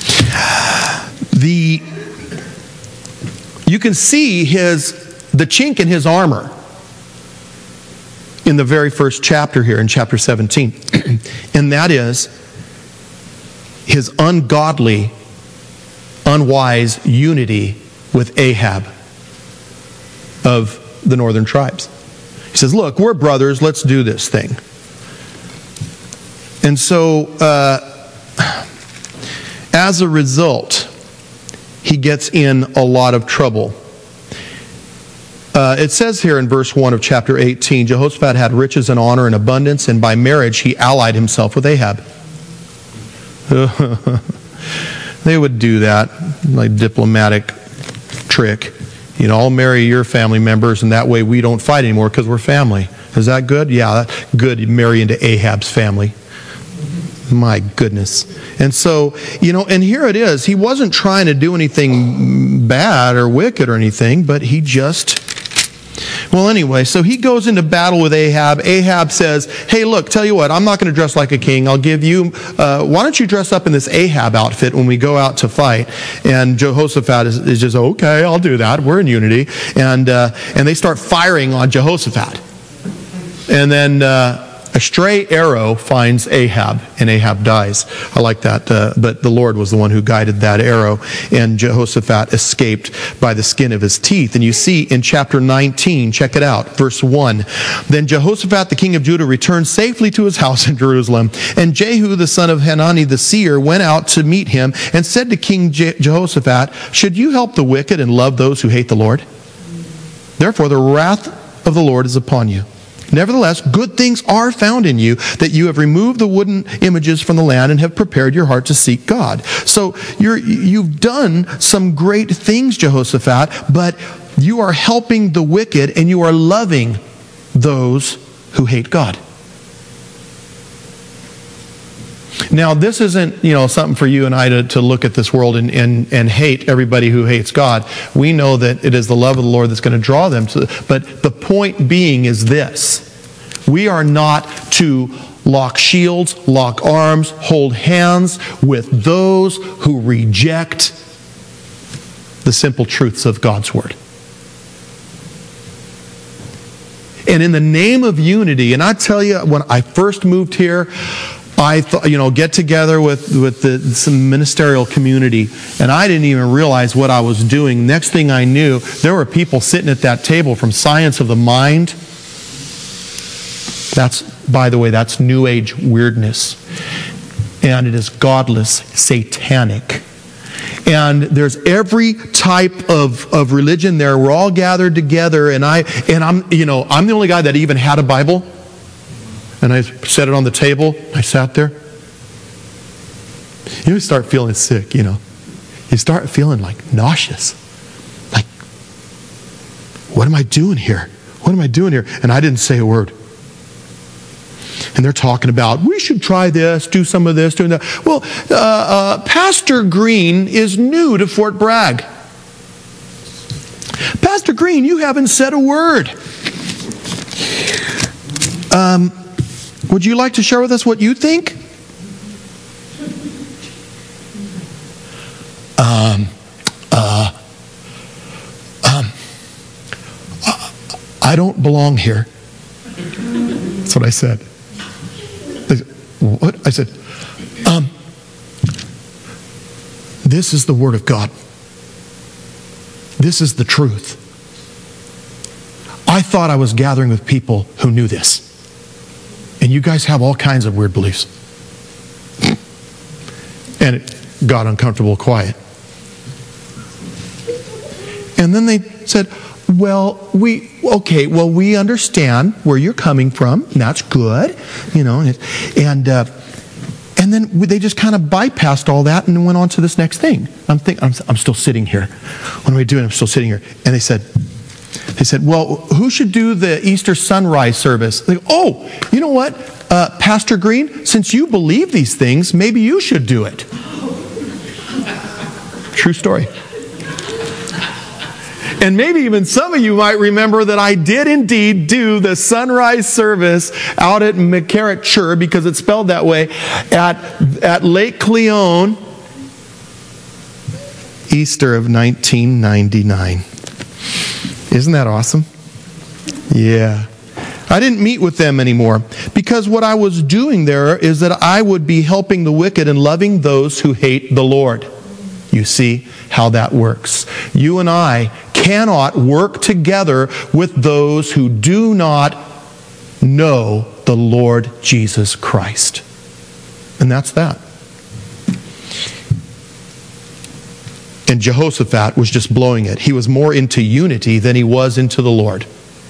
The you can see his the chink in his armor in the very first chapter here in chapter seventeen, and that is his ungodly, unwise unity with Ahab of the northern tribes. He says, look, we're brothers, let's do this thing. And so, uh, as a result, he gets in a lot of trouble. Uh, it says here in verse one of chapter eighteen, Jehoshaphat had riches and honor and abundance, and by marriage he allied himself with Ahab. They would do that, like diplomatic trick. You know, I'll marry your family members, and that way we don't fight anymore because we're family. Is that good? Yeah, that's good. You marry into Ahab's family. My goodness. And so, you know, and here it is. He wasn't trying to do anything bad or wicked or anything, but he just... Well, anyway, so he goes into battle with Ahab. Ahab says, hey, look, tell you what, I'm not going to dress like a king. I'll give you, uh, why don't you dress up in this Ahab outfit when we go out to fight? And Jehoshaphat is, is just, okay, I'll do that. We're in unity. And uh, and they start firing on Jehoshaphat. And then uh, A stray arrow finds Ahab, and Ahab dies. I like that. Uh, but the Lord was the one who guided that arrow, and Jehoshaphat escaped by the skin of his teeth. And you see in chapter nineteen, check it out, verse one. Then Jehoshaphat, the king of Judah, returned safely to his house in Jerusalem. And Jehu, the son of Hanani the seer, went out to meet him and said to King Je- Jehoshaphat, should you help the wicked and love those who hate the Lord? Therefore, the wrath of the Lord is upon you. Nevertheless, good things are found in you, that you have removed the wooden images from the land and have prepared your heart to seek God. So you're, you've done some great things, Jehoshaphat, but you are helping the wicked and you are loving those who hate God. Now, this isn't, you know, something for you and I to, to look at this world and, and, and hate everybody who hates God. We know that it is the love of the Lord that's going to draw them to. But the point being is this. We are not to lock shields, lock arms, hold hands with those who reject the simple truths of God's Word. And in the name of unity, and I tell you, when I first moved here, I thought, you know, get together with, with the, some ministerial community, and I didn't even realize what I was doing. Next thing I knew, there were people sitting at that table from Science of the Mind. That's, by the way, that's New Age weirdness. And it is godless, satanic. And there's every type of, of religion there. We're all gathered together, and I and I'm you know I'm the only guy that even had a Bible. And I set it on the table. I sat there. You start feeling sick, you know. You start feeling like nauseous. Like, what am I doing here? What am I doing here? And I didn't say a word. And they're talking about, we should try this, do some of this, doing that. Well, uh, uh, Pastor Green is new to Fort Bragg. Pastor Green, you haven't said a word. Um... Would you like to share with us what you think? Um, uh, um, uh, I don't belong here. That's what I said. They said, what? I said, um, this is the Word of God. This is the truth. I thought I was gathering with people who knew this. And you guys have all kinds of weird beliefs. And it got uncomfortable quiet. And then they said, well, we, okay, well, we understand where you're coming from. And that's good. You know, and, and, uh, and then they just kind of bypassed all that and went on to this next thing. I'm thinking, I'm, I'm still sitting here. What am I doing? I'm still sitting here. And they said, They said, well, who should do the Easter sunrise service? They go, oh, you know what, uh, Pastor Green, since you believe these things, maybe you should do it. True story. And maybe even some of you might remember that I did indeed do the sunrise service out at McCarrickshire, because it's spelled that way, at, at Lake Cleone, Easter of nineteen ninety-nine. Isn't that awesome? Yeah. I didn't meet with them anymore because what I was doing there is that I would be helping the wicked and loving those who hate the Lord. You see how that works. You and I cannot work together with those who do not know the Lord Jesus Christ. And that's that. And Jehoshaphat was just blowing it. He was more into unity than he was into the Lord.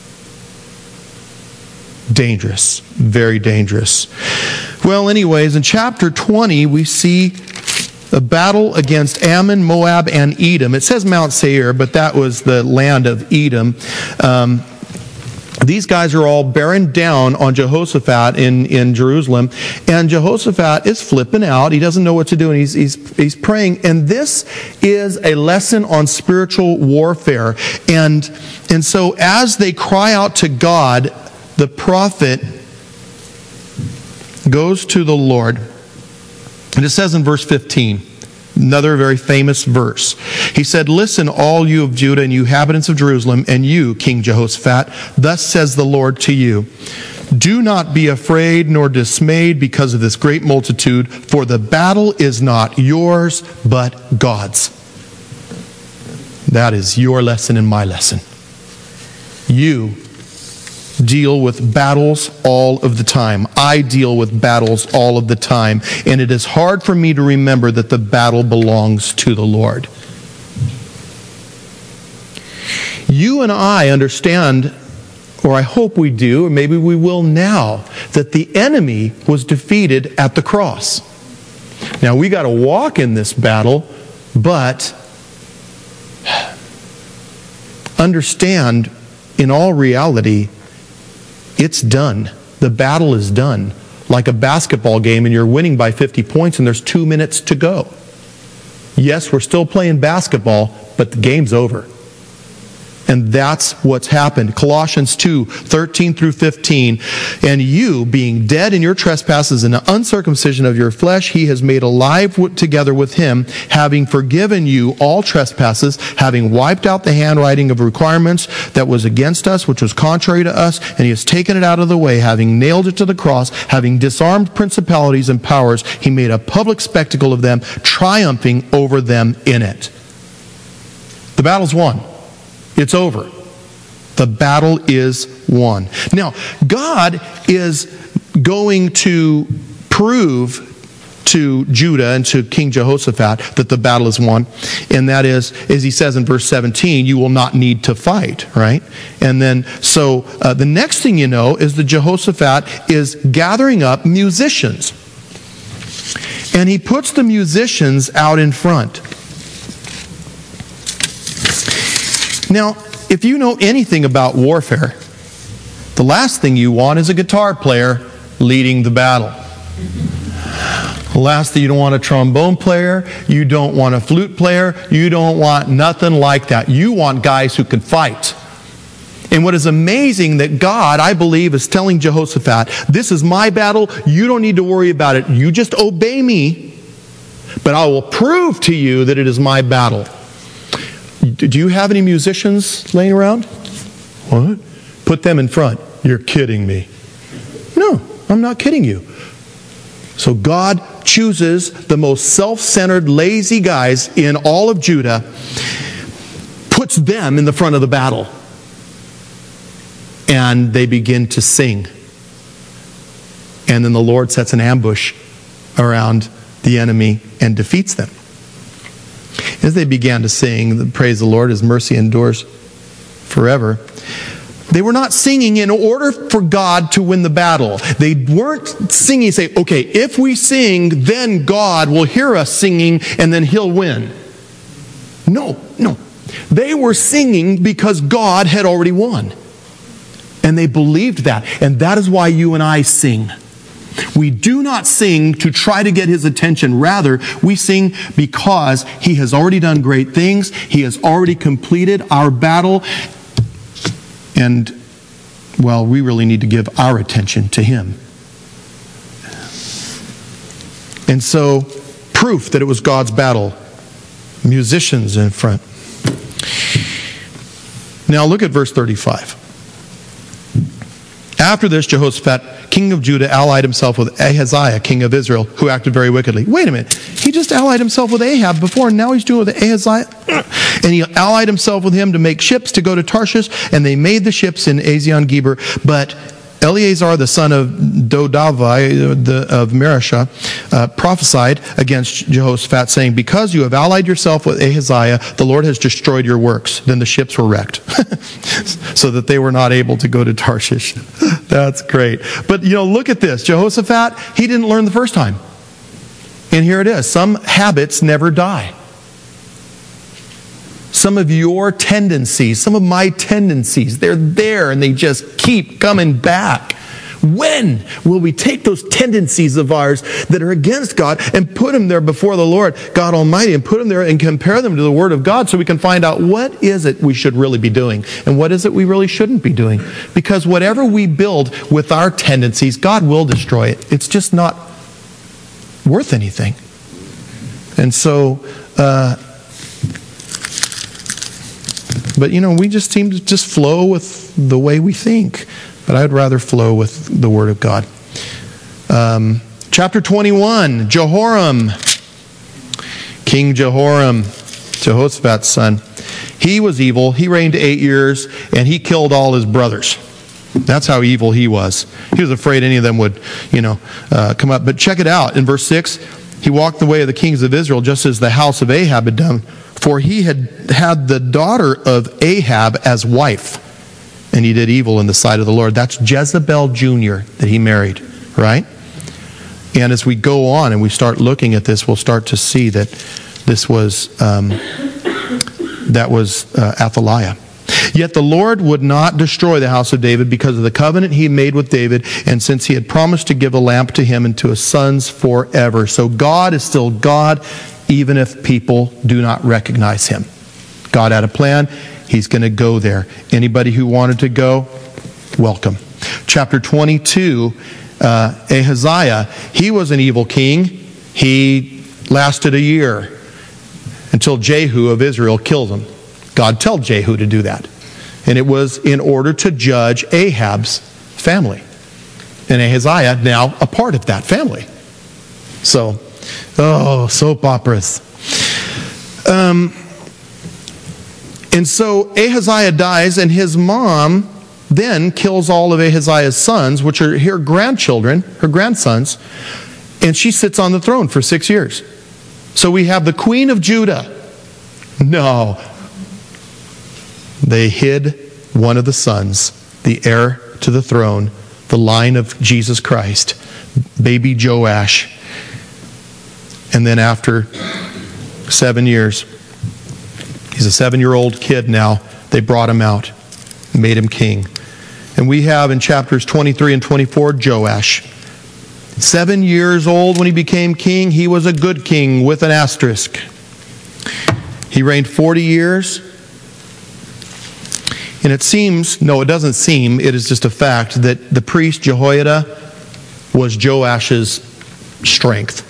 Dangerous. Very dangerous. Well, anyways, in chapter twenty, we see a battle against Ammon, Moab, and Edom. It says Mount Seir, but that was the land of Edom. Um, These guys are all bearing down on Jehoshaphat in, in Jerusalem. And Jehoshaphat is flipping out. He doesn't know what to do. And he's, he's, he's praying. And this is a lesson on spiritual warfare. And, and so as they cry out to God, the prophet goes to the Lord. And it says in verse fifteen, another very famous verse. He said, listen, all you of Judah and you inhabitants of Jerusalem, and you, King Jehoshaphat, thus says the Lord to you, Do not be afraid nor dismayed because of this great multitude, for the battle is not yours, but God's. That is your lesson and my lesson. You deal with battles all of the time. I deal with battles all of the time. And it is hard for me to remember that the battle belongs to the Lord. You and I understand, or I hope we do, or maybe we will now, that the enemy was defeated at the cross. Now we got to walk in this battle, but understand, in all reality, it's done. The battle is done. Like a basketball game and you're winning by fifty points and there's two minutes to go. Yes, we're still playing basketball, but the game's over. And that's what's happened. Colossians two, thirteen through fifteen. And you, being dead in your trespasses and the uncircumcision of your flesh, he has made alive together with him, having forgiven you all trespasses, having wiped out the handwriting of requirements that was against us, which was contrary to us, and he has taken it out of the way, having nailed it to the cross, having disarmed principalities and powers, he made a public spectacle of them, triumphing over them in it. The battle's won. It's over. The battle is won. Now, God is going to prove to Judah and to King Jehoshaphat that the battle is won. And that is, as he says in verse seventeen, you will not need to fight, right? And then, so uh, the next thing you know is that Jehoshaphat is gathering up musicians. And he puts the musicians out in front. Now, if you know anything about warfare, the last thing you want is a guitar player leading the battle. The last thing, you don't want a trombone player, you don't want a flute player, you don't want nothing like that. You want guys who can fight. And what is amazing that God, I believe, is telling Jehoshaphat, this is my battle, you don't need to worry about it. You just obey me, but I will prove to you that it is my battle. Do you have any musicians laying around? What? Put them in front. You're kidding me. No, I'm not kidding you. So God chooses the most self-centered, lazy guys in all of Judah, puts them in the front of the battle, and they begin to sing. And then the Lord sets an ambush around the enemy and defeats them. As they began to sing, praise the Lord, his mercy endures forever, they were not singing in order for God to win the battle. They weren't singing, say, okay, if we sing, then God will hear us singing and then he'll win. No, no. They were singing because God had already won. And they believed that. And that is why you and I sing. We do not sing to try to get his attention. Rather, we sing because he has already done great things. He has already completed our battle. And, well, we really need to give our attention to him. And so, proof that it was God's battle. Musicians in front. Now look at verse thirty-five. After this, Jehoshaphat, king of Judah, allied himself with Ahaziah, king of Israel, who acted very wickedly. Wait a minute. He just allied himself with Ahab before, and now he's doing it with Ahaziah. And he allied himself with him to make ships to go to Tarshish, and they made the ships in Ezion-Geber. But Eleazar, the son of Dodavai the, of Mareshah, uh, prophesied against Jehoshaphat, saying, because you have allied yourself with Ahaziah, the Lord has destroyed your works. Then the ships were wrecked, so that they were not able to go to Tarshish. That's great. But, you know, look at this. Jehoshaphat, he didn't learn the first time. And here it is. Some habits never die. Some of your tendencies, some of my tendencies, they're there and they just keep coming back. When will we take those tendencies of ours that are against God and put them there before the Lord, God Almighty, and put them there and compare them to the Word of God so we can find out what is it we should really be doing and what is it we really shouldn't be doing? Because whatever we build with our tendencies, God will destroy it. It's just not worth anything. And so, uh, but you know, we just seem to just flow with the way we think. but I'd rather flow with the Word of God. Um, chapter twenty-one, Jehoram. King Jehoram, Jehoshaphat's son. He was evil. He reigned eight years, and he killed all his brothers. That's how evil he was. He was afraid any of them would, you know, uh, come up. But check it out. In verse six, he walked the way of the kings of Israel, just as the house of Ahab had done. For he had had the daughter of Ahab as wife, and he did evil in the sight of the Lord. That's Jezebel Junior that he married, right? And as we go on and we start looking at this, we'll start to see that this was um, that was uh, Athaliah. Yet the Lord would not destroy the house of David because of the covenant he made with David, and since he had promised to give a lamp to him and to his sons forever. So God is still God, even if people do not recognize him. God had a plan. He's going to go there. Anybody who wanted to go, welcome. Chapter twenty-two, uh, Ahaziah, he was an evil king. He lasted a year until Jehu of Israel killed him. God told Jehu to do that. And it was in order to judge Ahab's family. And Ahaziah now a part of that family. So, oh, soap operas. Um, and so Ahaziah dies, and his mom then kills all of Ahaziah's sons, which are her grandchildren, her grandsons, and she sits on the throne for six years. So we have the queen of Judah. No. They hid one of the sons, the heir to the throne, the line of Jesus Christ, baby Joash. And then after seven years, he's a seven-year-old kid now, they brought him out, made him king. And we have in chapters twenty-three and twenty-four, Joash. Seven years old when he became king, he was a good king with an asterisk. He reigned forty years. And it seems, no, it doesn't seem, it is just a fact, that the priest Jehoiada was Joash's strength.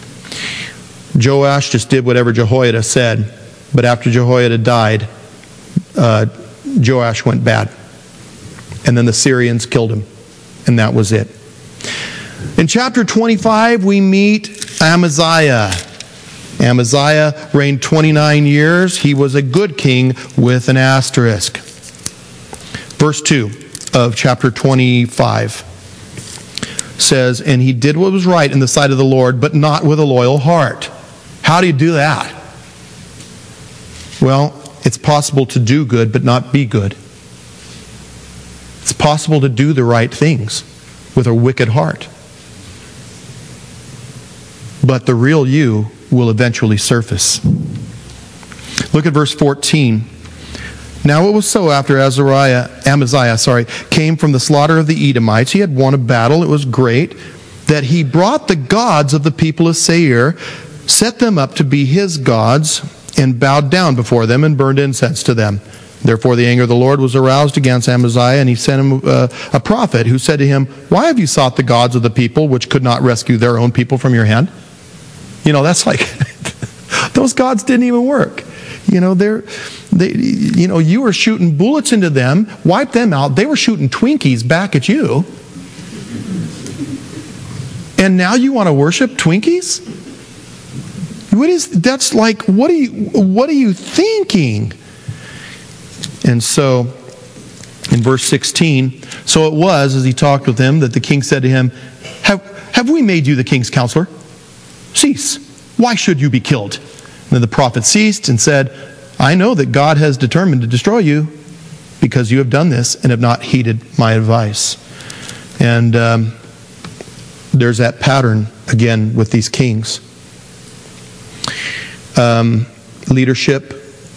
Joash just did whatever Jehoiada said, but after Jehoiada died, uh, Joash went bad. And then the Syrians killed him, and that was it. In chapter twenty-five, we meet Amaziah. Amaziah reigned twenty-nine years. He was a good king with an asterisk. Verse two of chapter twenty-five says, and he did what was right in the sight of the Lord, but not with a loyal heart. How do you do that? Well, it's possible to do good but not be good. It's possible to do the right things with a wicked heart. But the real you will eventually surface. Look at verse fourteen. Now it was so after Azariah, Amaziah sorry, came from the slaughter of the Edomites, he had won a battle, it was great, that he brought the gods of the people of Seir, set them up to be his gods, and bowed down before them and burned incense to them. Therefore the anger of the Lord was aroused against Amaziah, and he sent him uh, a prophet who said to him, why have you sought the gods of the people which could not rescue their own people from your hand? You know, that's like, those gods didn't even work. You know, they're, they, you know, you were shooting bullets into them, wiped them out. They were shooting Twinkies back at you. And now you want to worship Twinkies? What is, that's like, what are you, what are you thinking? And so, in verse sixteen, so it was, as he talked with him, that the king said to him, have, have we made you the king's counselor? Cease. Why should you be killed? And then the prophet ceased and said, I know that God has determined to destroy you because you have done this and have not heeded my advice. And um, there's that pattern again with these kings. Um, leadership,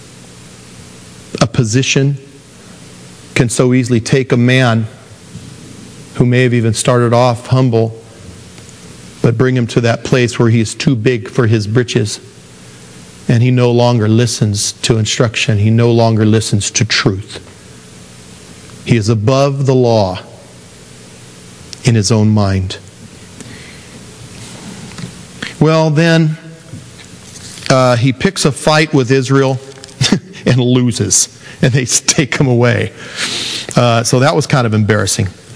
a position can so easily take a man who may have even started off humble, but bring him to that place where he is too big for his britches. And he no longer listens to instruction. He no longer listens to truth. He is above the law in his own mind. Well, then, uh, he picks a fight with Israel and loses. And they take him away. Uh, so that was kind of embarrassing.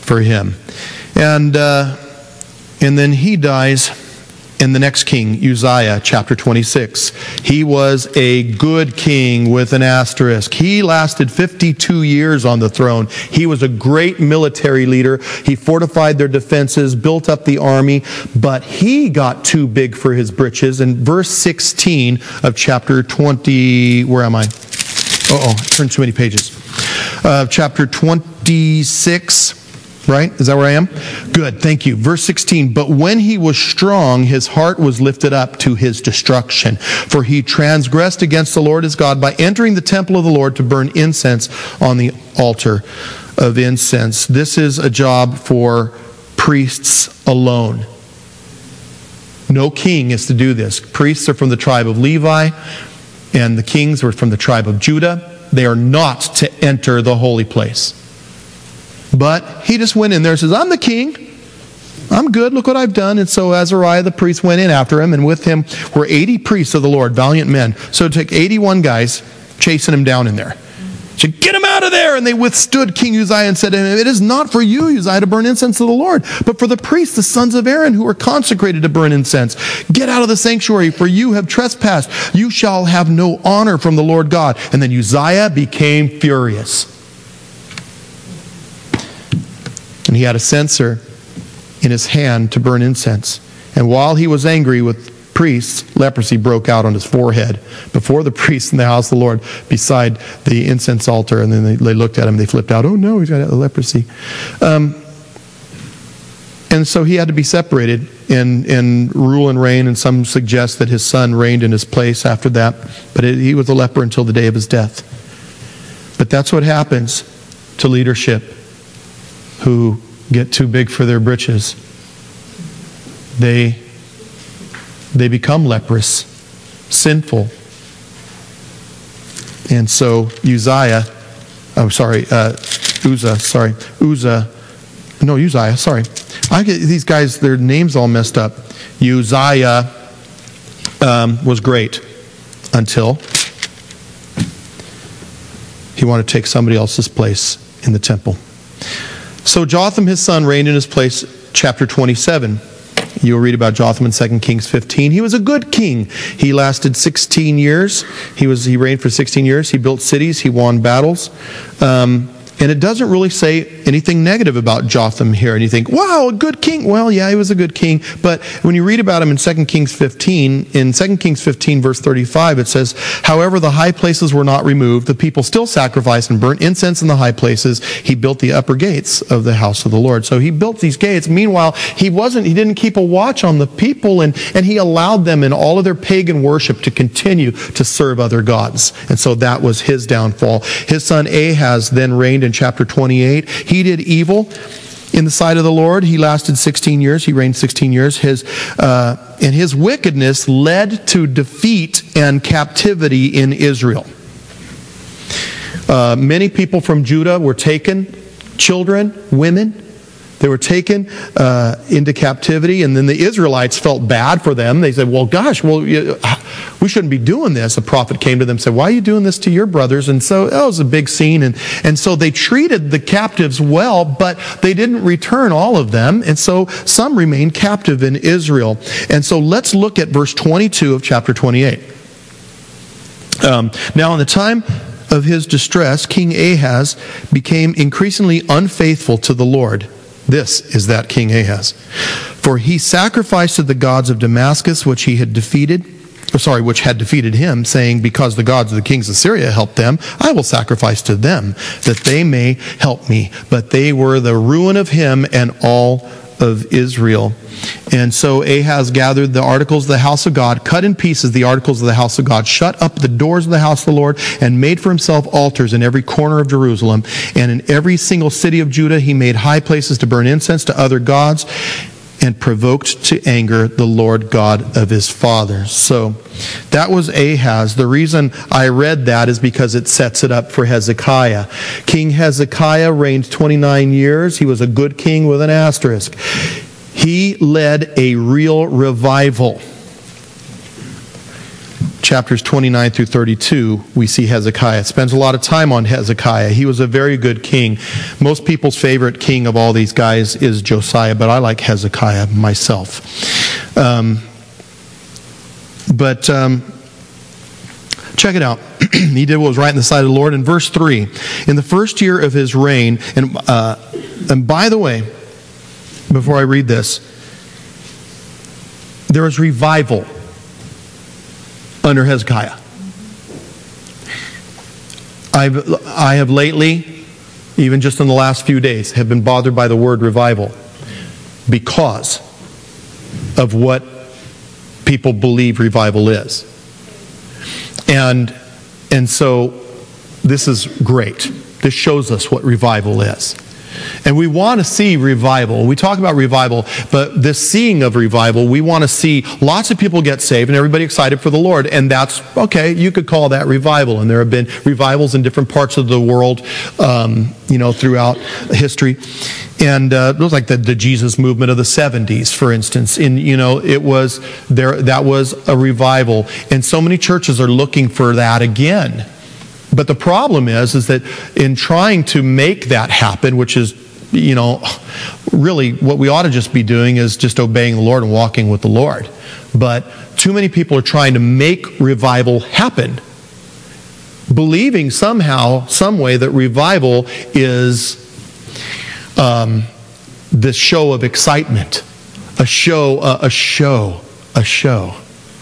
for him. And, uh, and then he dies. And the next king, Uzziah, chapter twenty-six. He was a good king with an asterisk. He lasted fifty-two years on the throne. He was a great military leader. He fortified their defenses, built up the army, but he got too big for his britches. In verse sixteen of chapter twenty, where am I? Uh-oh, I turned too many pages. Uh, chapter twenty-six. Right? Is that where I am? Good, thank you. Verse sixteen, but when he was strong, his heart was lifted up to his destruction. For he transgressed against the Lord his God by entering the temple of the Lord to burn incense on the altar of incense. This is a job for priests alone. No king is to do this. Priests are from the tribe of Levi, and the kings are from the tribe of Judah. They are not to enter the holy place. But he just went in there and says, I'm the king. I'm good. Look what I've done. And so Azariah the priest went in after him, and with him were eighty priests of the Lord, valiant men. So it took eighty-one guys chasing him down in there. He said, get him out of there. And they withstood King Uzziah and said to him, it is not for you, Uzziah, to burn incense to the Lord, but for the priests, the sons of Aaron, who are consecrated to burn incense. Get out of the sanctuary, for you have trespassed. You shall have no honor from the Lord God. And then Uzziah became furious. And he had a censer in his hand to burn incense. And while he was angry with priests, leprosy broke out on his forehead before the priests in the house of the Lord beside the incense altar. And then they, they looked at him and they flipped out. Oh no, he's got leprosy. Um, and so he had to be separated and, and rule and reign. And some suggest that his son reigned in his place after that. But it, he was a leper until the day of his death. But that's what happens to leadership who get too big for their britches. They, they become leprous, sinful. And so Uzziah, I'm sorry, uh, Uzzah, sorry, Uzzah, no, Uzziah, sorry. I get these guys, their names all messed up. Uzziah um, was great until he wanted to take somebody else's place in the temple. So Jotham, his son, reigned in his place, chapter twenty-seven. You'll read about Jotham in Second Kings fifteen. He was a good king. He lasted sixteen years. He was he reigned for sixteen years. He built cities. He won battles. Um, and it doesn't really say anything negative about Jotham here. And you think, wow, a good king. Well, yeah, he was a good king. But when you read about him in Second Kings fifteen, in Second Kings fifteen, verse thirty-five, it says, however, the high places were not removed. The people still sacrificed and burnt incense in the high places. He built the upper gates of the house of the Lord. So he built these gates. Meanwhile, he wasn't, he didn't keep a watch on the people, and, and he allowed them in all of their pagan worship to continue to serve other gods. And so that was his downfall. His son Ahaz then reigned in chapter twenty-eight. He did evil in the sight of the Lord. He lasted sixteen years. He reigned sixteen years. His uh, and his wickedness led to defeat and captivity in Israel. Uh, many people from Judah were taken, children, women. They were taken uh, into captivity, and then the Israelites felt bad for them. They said, well, gosh, well, we shouldn't be doing this. A prophet came to them and said, why are you doing this to your brothers? And so that was a big scene. And, and so they treated the captives well, but they didn't return all of them. And so some remained captive in Israel. And so let's look at verse twenty-two of chapter twenty-eight. Um, now, in the time of his distress, King Ahaz became increasingly unfaithful to the Lord. This is that King Ahaz. For he sacrificed to the gods of Damascus, which he had defeated, or sorry, which had defeated him, saying, because the gods of the kings of Syria helped them, I will sacrifice to them, that they may help me. But they were the ruin of him and all of Israel. And so Ahaz gathered the articles of the house of God, cut in pieces the articles of the house of God, shut up the doors of the house of the Lord, and made for himself altars in every corner of Jerusalem. And in every single city of Judah he made high places to burn incense to other gods, and provoked to anger the Lord God of his fathers. So that was Ahaz. The reason I read that is because it sets it up for Hezekiah. King Hezekiah reigned twenty-nine years. He was a good king with an asterisk. He led a real revival. chapters twenty-nine through thirty-two, we see Hezekiah. It spends a lot of time on Hezekiah. He was a very good king. Most people's favorite king of all these guys is Josiah, but I like Hezekiah myself. Um, but um, check it out. He did what was right in the sight of the Lord. In verse three, in the first year of his reign, and uh, and by the way, before I read this, there was revival under Hezekiah. I've, I have lately, even just in the last few days, have been bothered by the word revival because of what people believe revival is. And, and so this is great. This shows us what revival is. And we want to see revival. We talk about revival, but this seeing of revival, we want to see lots of people get saved and everybody excited for the Lord. And that's, okay, you could call that revival. And there have been revivals in different parts of the world, um, you know, throughout history. And uh, it was like the, the Jesus movement of the seventies, for instance. In, you know, it was there, that was a revival. And so many churches are looking for that again. But the problem is, is that in trying to make that happen, which is, you know, really what we ought to just be doing is just obeying the Lord and walking with the Lord. But too many people are trying to make revival happen, believing somehow, some way that revival is um, this show of excitement, a show, uh, a show, a show.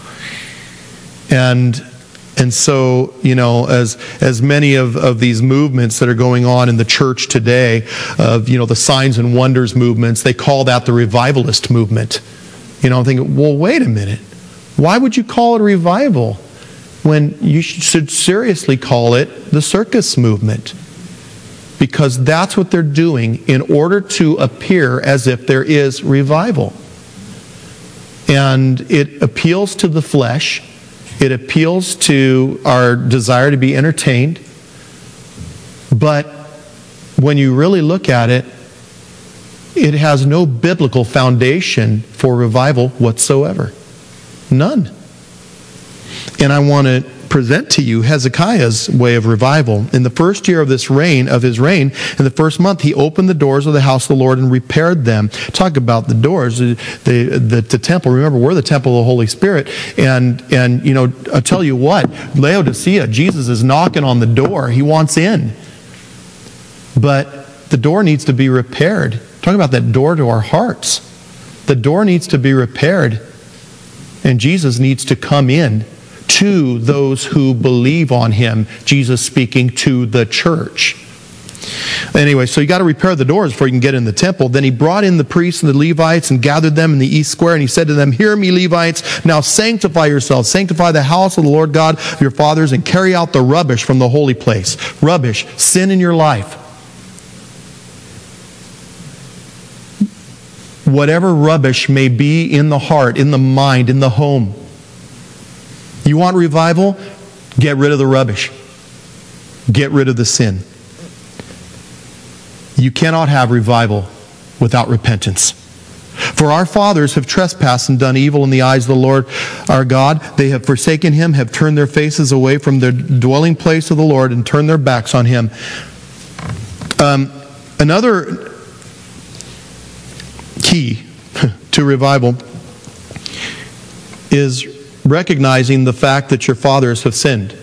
And And so, you know, as as many of, of these movements that are going on in the church today, of, you know, the signs and wonders movements, they call that the revivalist movement. You know, I'm thinking, well, wait a minute. Why would you call it a revival when you should seriously call it the circus movement? Because that's what they're doing in order to appear as if there is revival. And it appeals to the flesh. It appeals to our desire to be entertained. But when you really look at it, it has no biblical foundation for revival whatsoever. None. And I want to present to you Hezekiah's way of revival. In the first year of this reign, of his reign, in the first month, he opened the doors of the house of the Lord and repaired them. Talk about the doors, the, the, the temple. Remember, we're the temple of the Holy Spirit. And, and, you know, I'll tell you what, Laodicea, Jesus is knocking on the door. He wants in. But the door needs to be repaired. Talk about that door to our hearts. The door needs to be repaired. And Jesus needs to come in to those who believe on Him. Jesus speaking to the church. Anyway, so you got to repair the doors before you can get in the temple. Then he brought in the priests and the Levites and gathered them in the east square. And he said to them, "Hear me, Levites, now sanctify yourselves. Sanctify the house of the Lord God of your fathers and carry out the rubbish from the holy place." Rubbish, sin in your life. Whatever rubbish may be in the heart, in the mind, in the home. You want revival? Get rid of the rubbish. Get rid of the sin. You cannot have revival without repentance. For our fathers have trespassed and done evil in the eyes of the Lord our God. They have forsaken Him, have turned their faces away from the dwelling place of the Lord, and turned their backs on Him. Um, another key to revival is recognizing the fact that your fathers have sinned.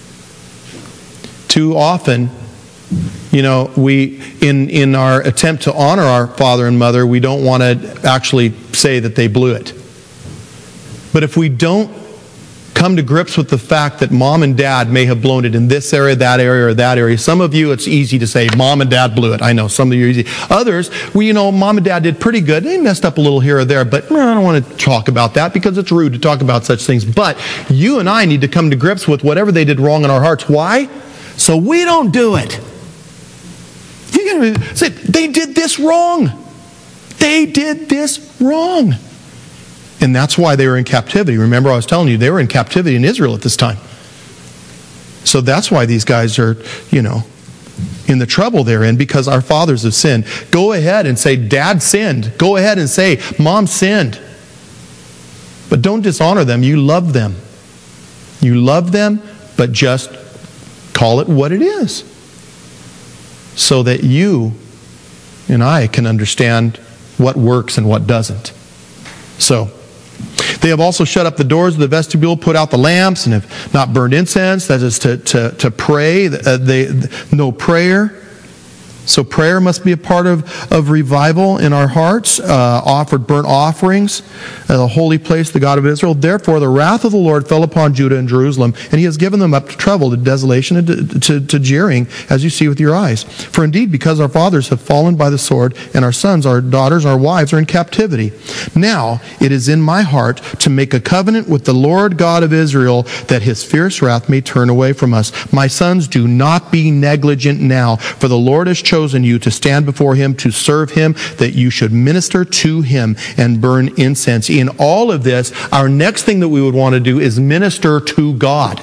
Too often, you know, we, in, in our attempt to honor our father and mother, we don't want to actually say that they blew it. But if we don't come to grips with the fact that mom and dad may have blown it in this area, that area, or that area. Some of you, it's easy to say, mom and dad blew it. I know, some of you are easy. Others, well, you know, mom and dad did pretty good. They messed up a little here or there, but I don't want to talk about that because it's rude to talk about such things. But you and I need to come to grips with whatever they did wrong in our hearts. Why? So we don't do it. You're going to say, they did this wrong. They did this wrong. And that's why they were in captivity. Remember, I was telling you, they were in captivity in Israel at this time. So that's why these guys are, you know, in the trouble they're in, because our fathers have sinned. Go ahead and say, Dad sinned. Go ahead and say, Mom sinned. But don't dishonor them. You love them. You love them, but just call it what it is, so that you and I can understand what works and what doesn't. So, they have also shut up the doors of the vestibule, put out the lamps, and have not burned incense. That is to, to, to pray. Uh, they, no prayer. So prayer must be a part of, of revival in our hearts. Uh, offered burnt offerings, uh, the holy place, the God of Israel. Therefore, the wrath of the Lord fell upon Judah and Jerusalem, and he has given them up to trouble, to desolation, and to, to, to jeering, as you see with your eyes. For indeed, because our fathers have fallen by the sword, and our sons, our daughters, our wives are in captivity. Now it is in my heart to make a covenant with the Lord God of Israel, that his fierce wrath may turn away from us. My sons, do not be negligent now, for the Lord has chosen you to stand before him, to serve him, that you should minister to him and burn incense. In all of this, our next thing that we would want to do is minister to God.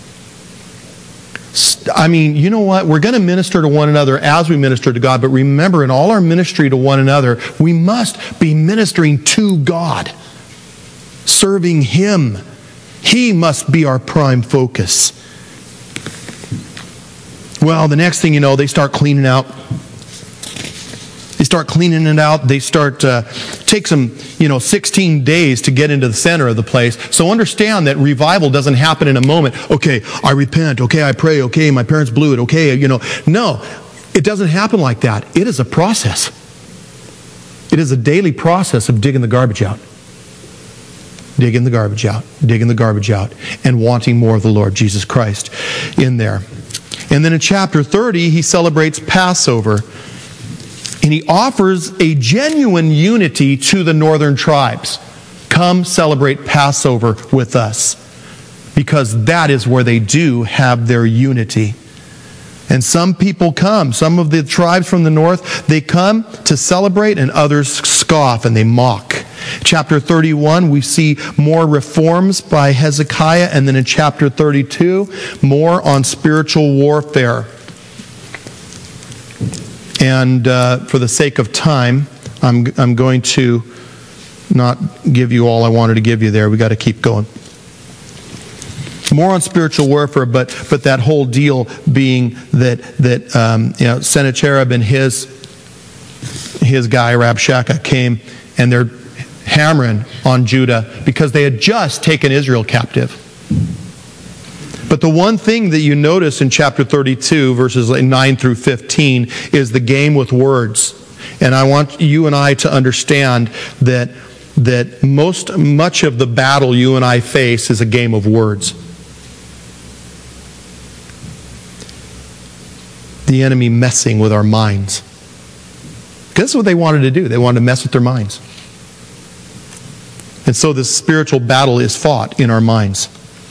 I mean, you know what? We're going to minister to one another as we minister to God, but remember, in all our ministry to one another, we must be ministering to God, serving him. He must be our prime focus. Well, the next thing you know, they start cleaning out. They start cleaning it out. They start, uh, take some, you know, sixteen days to get into the center of the place. So understand that revival doesn't happen in a moment. Okay, I repent. Okay, I pray. Okay, my parents blew it. Okay, you know. No, it doesn't happen like that. It is a process. It is a daily process of digging the garbage out. Digging the garbage out. Digging the garbage out. And wanting more of the Lord Jesus Christ in there. And then in chapter thirty, he celebrates Passover. And he offers a genuine unity to the northern tribes. Come celebrate Passover with us. Because that is where they do have their unity. And some people come. Some of the tribes from the north, they come to celebrate, and others scoff and they mock. Chapter thirty-one, we see more reforms by Hezekiah. And then in chapter thirty-two, more on spiritual warfare. And uh, for the sake of time, I'm, I'm going to not give you all I wanted to give you there. We've got to keep going. More on spiritual warfare, but but that whole deal being that that um, you know, Sennacherib and his his guy Rabshakeh came, and they're hammering on Judah because they had just taken Israel captive. But the one thing that you notice in chapter thirty-two, verses nine through fifteen, is the game with words. And I want you and I to understand that that most much of the battle you and I face is a game of words. The enemy messing with our minds. Because that's what they wanted to do. They wanted to mess with their minds. And so this spiritual battle is fought in our minds.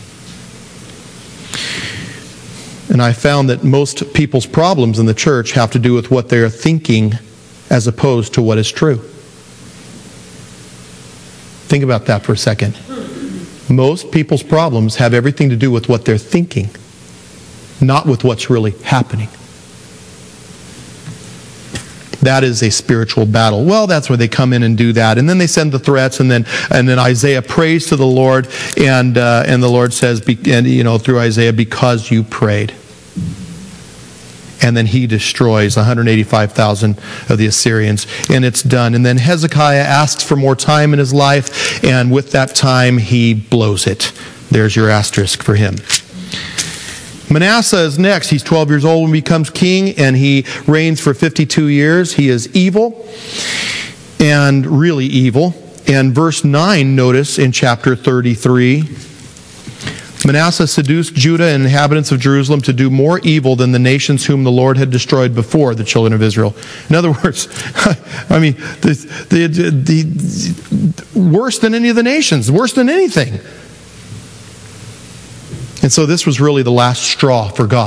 And I found that most people's problems in the church have to do with what they are thinking as opposed to what is true. Think about that for a second. Most people's problems have everything to do with what they're thinking, not with what's really happening. That is a spiritual battle. Well, that's where they come in and do that. And then they send the threats, and then and then Isaiah prays to the Lord, and uh, and the Lord says, be, and you know, through Isaiah, because you prayed. And then he destroys one hundred eighty-five thousand of the Assyrians, and it's done. And then Hezekiah asks for more time in his life, and with that time, he blows it. There's your asterisk for him. Manasseh is next. He's twelve years old when he becomes king, and he reigns for fifty-two years. He is evil, and really evil. And verse nine, notice in chapter thirty-three, Manasseh seduced Judah and inhabitants of Jerusalem to do more evil than the nations whom the Lord had destroyed before, the children of Israel. In other words, I mean, the, the, the, the worse than any of the nations, worse than anything. And so this was really the last straw for God.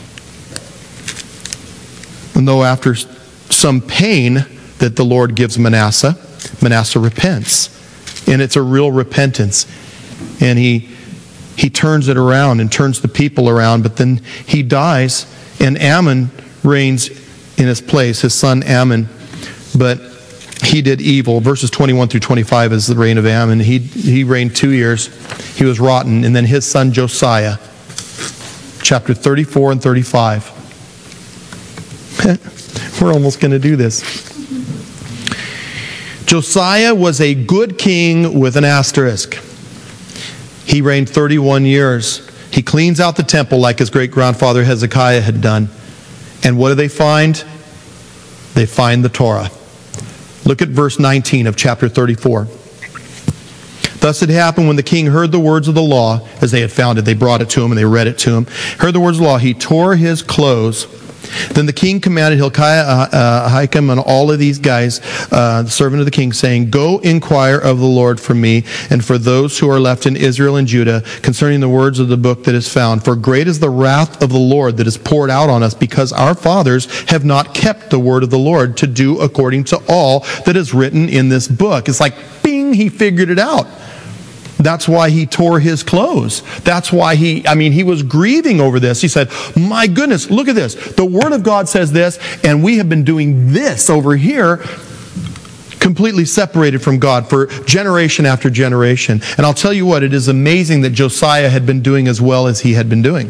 And though after some pain that the Lord gives Manasseh, Manasseh repents. And it's a real repentance. And he he turns it around and turns the people around. But then he dies, and Ammon reigns in his place, his son Ammon. But he did evil. Verses twenty-one through twenty-five is the reign of Amon. He, he reigned two years. He was rotten. And then his son Josiah, chapter thirty-four and thirty-five. We're almost going to do this. Josiah was a good king with an asterisk. He reigned thirty-one years. He cleans out the temple like his great-grandfather Hezekiah had done. And what do they find? They find the Torah. Look at verse nineteen of chapter thirty-four. Thus it happened when the king heard the words of the law, as they had found it. They brought it to him and they read it to him. Heard the words of the law. He tore his clothes. Then the king commanded Hilkiah, uh, Ahikam, and all of these guys, uh, the servant of the king, saying, Go inquire of the Lord for me and for those who are left in Israel and Judah concerning the words of the book that is found. For great is the wrath of the Lord that is poured out on us, because our fathers have not kept the word of the Lord to do according to all that is written in this book. It's like, bing, he figured it out. That's why he tore his clothes. That's why he, I mean, he was grieving over this. He said, my goodness, look at this. The Word of God says this, and we have been doing this over here, completely separated from God for generation after generation. And I'll tell you what, it is amazing that Josiah had been doing as well as he had been doing.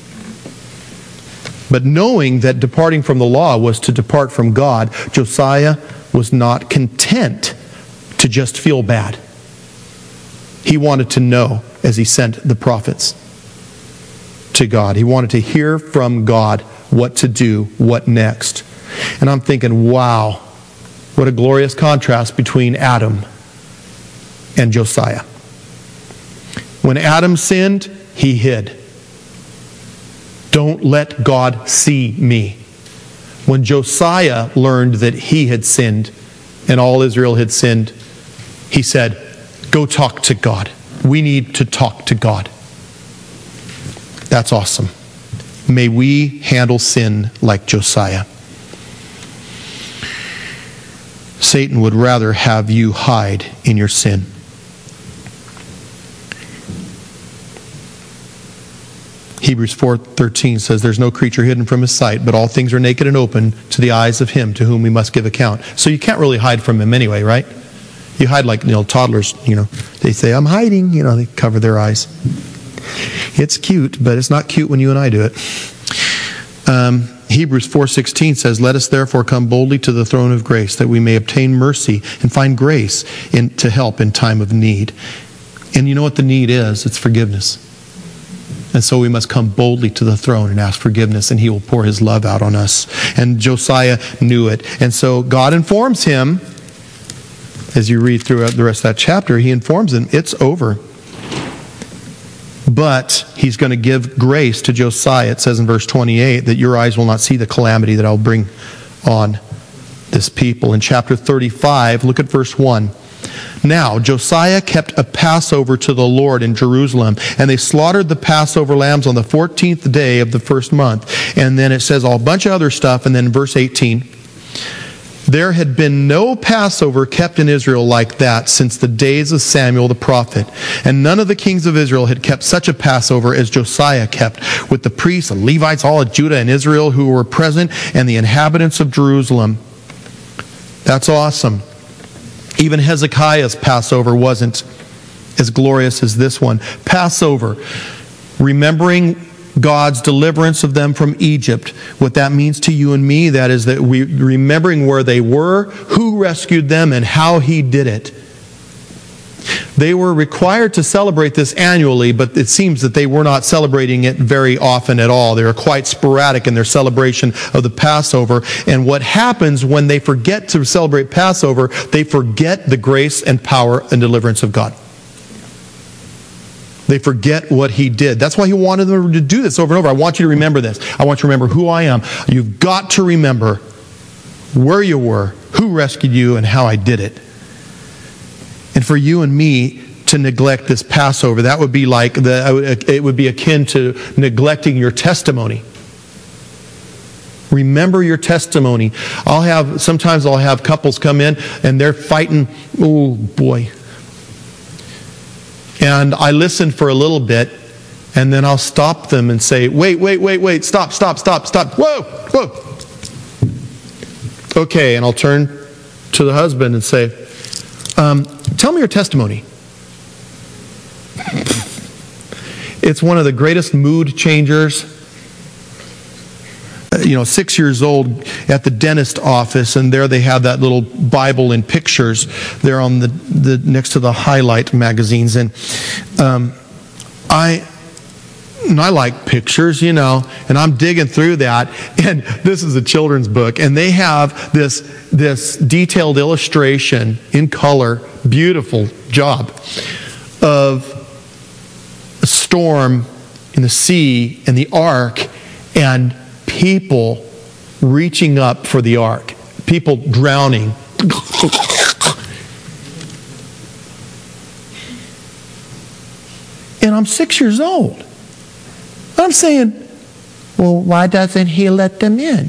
But knowing that departing from the law was to depart from God, Josiah was not content to just feel bad. He wanted to know as he sent the prophets to God. He wanted to hear from God what to do, what next. And I'm thinking, wow, what a glorious contrast between Adam and Josiah. When Adam sinned, he hid. Don't let God see me. When Josiah learned that he had sinned and all Israel had sinned, he said, Go talk to God. We need to talk to God. That's awesome. May we handle sin like Josiah. Satan would rather have you hide in your sin. Hebrews four thirteen says, There's no creature hidden from his sight, but all things are naked and open to the eyes of him to whom we must give account. So you can't really hide from him anyway, right? You hide like, you know, toddlers, you know. They say, I'm hiding. You know, they cover their eyes. It's cute, but it's not cute when you and I do it. Um, Hebrews four sixteen says, Let us therefore come boldly to the throne of grace, that we may obtain mercy and find grace in, to help in time of need. And you know what the need is? It's forgiveness. And so we must come boldly to the throne and ask forgiveness, and he will pour his love out on us. And Josiah knew it. And so God informs him, as you read throughout the rest of that chapter, he informs him, it's over. But he's going to give grace to Josiah. It says in verse twenty-eight that your eyes will not see the calamity that I'll bring on this people. In chapter thirty-five, look at verse one. Now, Josiah kept a Passover to the Lord in Jerusalem, and they slaughtered the Passover lambs on the fourteenth day of the first month. And then it says all a bunch of other stuff, and then verse eighteen. There had been no Passover kept in Israel like that since the days of Samuel the prophet. And none of the kings of Israel had kept such a Passover as Josiah kept, with the priests, the Levites, all of Judah and Israel who were present, and the inhabitants of Jerusalem. That's awesome. Even Hezekiah's Passover wasn't as glorious as this one. Passover, remembering God's deliverance of them from Egypt. What that means to you and me, that is that we remembering where they were, who rescued them, and how he did it. They were required to celebrate this annually, but it seems that they were not celebrating it very often at all. They were quite sporadic in their celebration of the Passover. And what happens when they forget to celebrate Passover, they forget the grace and power and deliverance of God. They forget what he did. That's why he wanted them to do this over and over. I want you to remember this. I want you to remember who I am. You've got to remember where you were, who rescued you, and how I did it. And for you and me to neglect this Passover, that would be like, the, it would be akin to neglecting your testimony. Remember your testimony. I'll have, sometimes I'll have couples come in and they're fighting, oh boy. And I listen for a little bit, and then I'll stop them and say, wait, wait, wait, wait, stop, stop, stop, stop. Whoa, whoa. Okay, and I'll turn to the husband and say, um, tell me your testimony. It's one of the greatest mood changers. Uh, you know, six years old at the dentist office, and there they have that little Bible in pictures there on the, the next to the highlight magazines. And um, I... And I like pictures, you know, and I'm digging through that. And this is a children's book, and they have this, this detailed illustration in color, beautiful job, of a storm in the sea and the ark, and people reaching up for the ark, people drowning. And I'm six years old. I'm saying, well, why doesn't he let them in?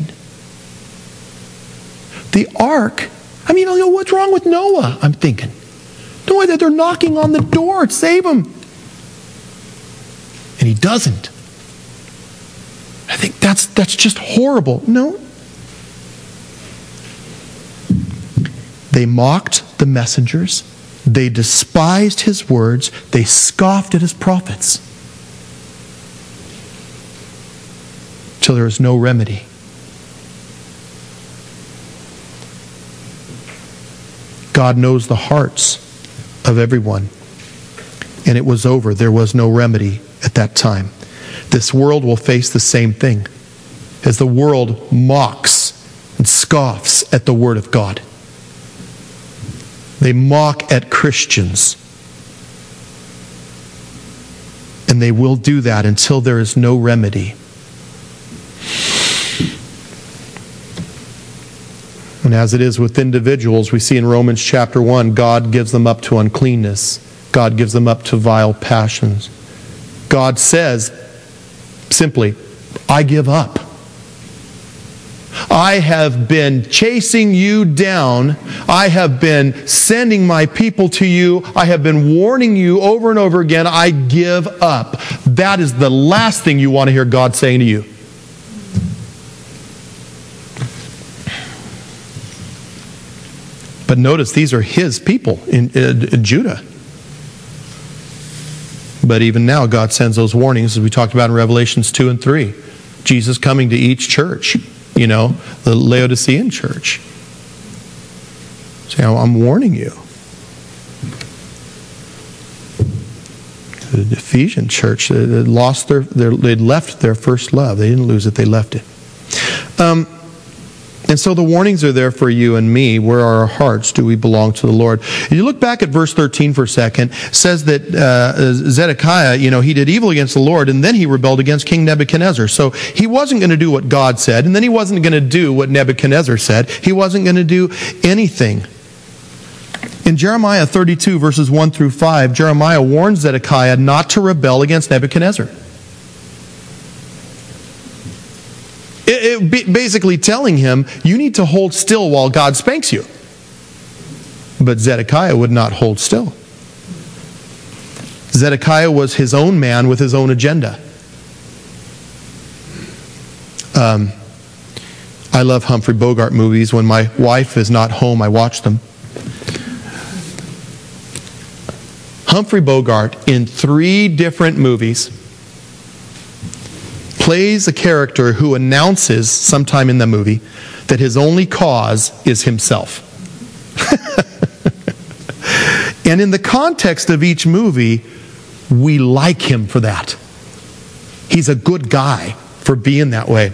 The ark, I mean, you know, what's wrong with Noah? I'm thinking. No, that they're knocking on the door to save him. And he doesn't. I think that's that's just horrible. No. They mocked the messengers. They despised his words. They scoffed at his prophets. Till there is no remedy. God knows the hearts of everyone. And it was over. There was no remedy at that time. This world will face the same thing, as the world mocks and scoffs at the Word of God. They mock at Christians. And they will do that until there is no remedy. And as it is with individuals, we see in Romans chapter one, God gives them up to uncleanness. God gives them up to vile passions. God says, simply, I give up. I have been chasing you down. I have been sending my people to you. I have been warning you over and over again. I give up. That is the last thing you want to hear God saying to you. But notice, these are his people in, in, in Judah. But even now, God sends those warnings, as we talked about in Revelations two and three. Jesus coming to each church, you know, the Laodicean church. Saying, I'm warning you. The Ephesian church, they lost their, their, they left their first love. They didn't lose it, they left it. Um, And so the warnings are there for you and me. Where are our hearts? Do we belong to the Lord? If you look back at verse thirteen for a second, it says that uh, Zedekiah, you know, he did evil against the Lord, and then he rebelled against King Nebuchadnezzar. So he wasn't going to do what God said, and then he wasn't going to do what Nebuchadnezzar said. He wasn't going to do anything. In Jeremiah thirty-two, verses one through five, Jeremiah warns Zedekiah not to rebel against Nebuchadnezzar. It, it, basically telling him, you need to hold still while God spanks you. But Zedekiah would not hold still. Zedekiah was his own man with his own agenda. Um, I love Humphrey Bogart movies. When my wife is not home, I watch them. Humphrey Bogart, in three different movies, plays a character who announces sometime in the movie that his only cause is himself. And in the context of each movie, we like him for that. He's a good guy for being that way.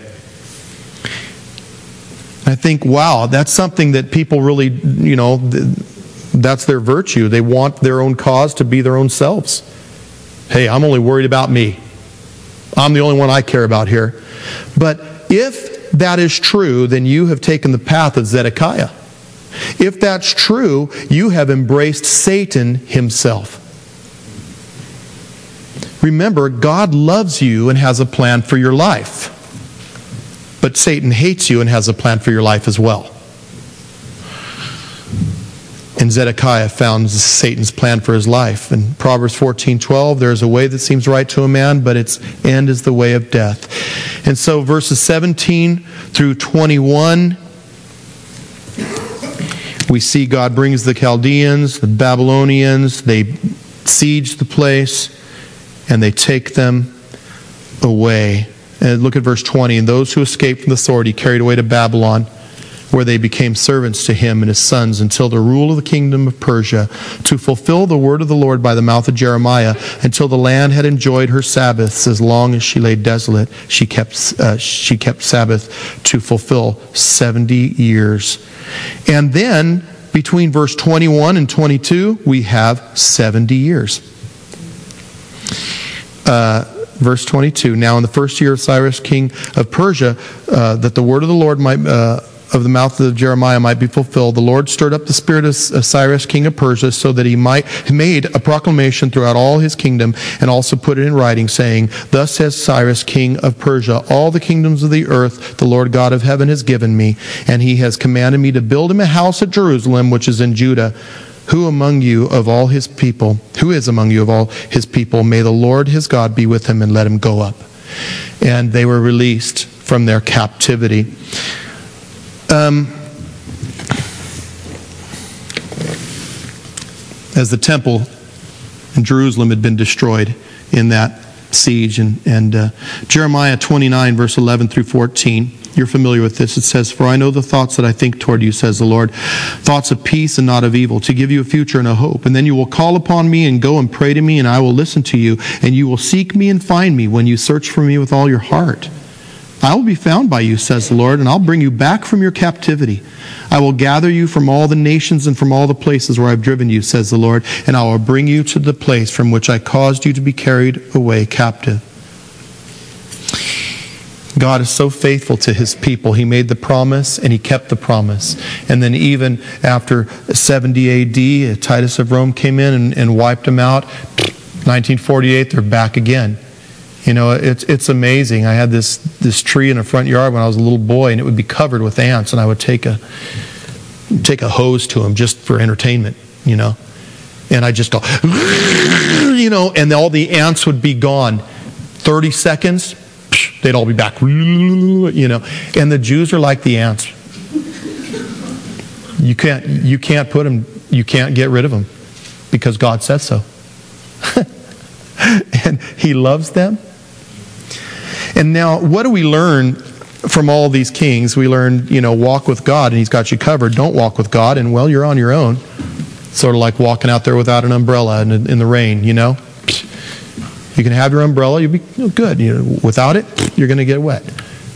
I think, wow, that's something that people really, you know, that's their virtue. They want their own cause to be their own selves. Hey, I'm only worried about me. I'm the only one I care about here. But if that is true, then you have taken the path of Zedekiah. If that's true, you have embraced Satan himself. Remember, God loves you and has a plan for your life. But Satan hates you and has a plan for your life as well. And Zedekiah found Satan's plan for his life. In Proverbs fourteen twelve, there is a way that seems right to a man, but its end is the way of death. And so verses seventeen through twenty-one, We see God brings the Chaldeans, the Babylonians, they siege the place, and they take them away. And look at verse twenty. And those who escaped from the sword he carried away to Babylon, where they became servants to him and his sons until the rule of the kingdom of Persia, to fulfill the word of the Lord by the mouth of Jeremiah, until the land had enjoyed her Sabbaths as long as she lay desolate. She kept, uh, she kept Sabbath to fulfill seventy years. And then, between verse twenty-one and twenty-two, we have seventy years. Uh, verse twenty-two, now in the first year of Cyrus, king of Persia, uh, that the word of the Lord might... Uh, of the mouth of Jeremiah might be fulfilled, the Lord stirred up the spirit of Cyrus, king of Persia, so that he might he made a proclamation throughout all his kingdom, and also put it in writing, saying, Thus says Cyrus, king of Persia, all the kingdoms of the earth the Lord God of heaven has given me, and he has commanded me to build him a house at Jerusalem, which is in Judah. Who among you of all his people, who is among you of all his people, may the Lord his God be with him and let him go up. And they were released from their captivity. Um, as the temple in Jerusalem had been destroyed in that siege. And, and uh, Jeremiah twenty-nine, verse eleven through fourteen. You're familiar with this. It says, For I know the thoughts that I think toward you, says the Lord, thoughts of peace and not of evil, to give you a future and a hope. And then you will call upon me and go and pray to me, and I will listen to you. And you will seek me and find me when you search for me with all your heart. I will be found by you, says the Lord, and I'll bring you back from your captivity. I will gather you from all the nations and from all the places where I've driven you, says the Lord, and I will bring you to the place from which I caused you to be carried away captive. God is so faithful to his people. He made the promise and he kept the promise. And then even after seventy A D, Titus of Rome came in and, and wiped them out. nineteen forty-eight, they're back again. You know, it's it's amazing. I had this this tree in the front yard when I was a little boy, and it would be covered with ants, and I would take a take a hose to them just for entertainment, you know. And I'd just go, you know, and all the ants would be gone. thirty seconds, they'd all be back, you know. And the Jews are like the ants. You can't you can't put them, you can't get rid of them because God said so. And he loves them. And now, what do we learn from all these kings? We learn, you know, walk with God, and he's got you covered. Don't walk with God, and, well, you're on your own. Sort of like walking out there without an umbrella in, in the rain, you know. You can have your umbrella, you'll be you know, good. You know, without it, you're going to get wet.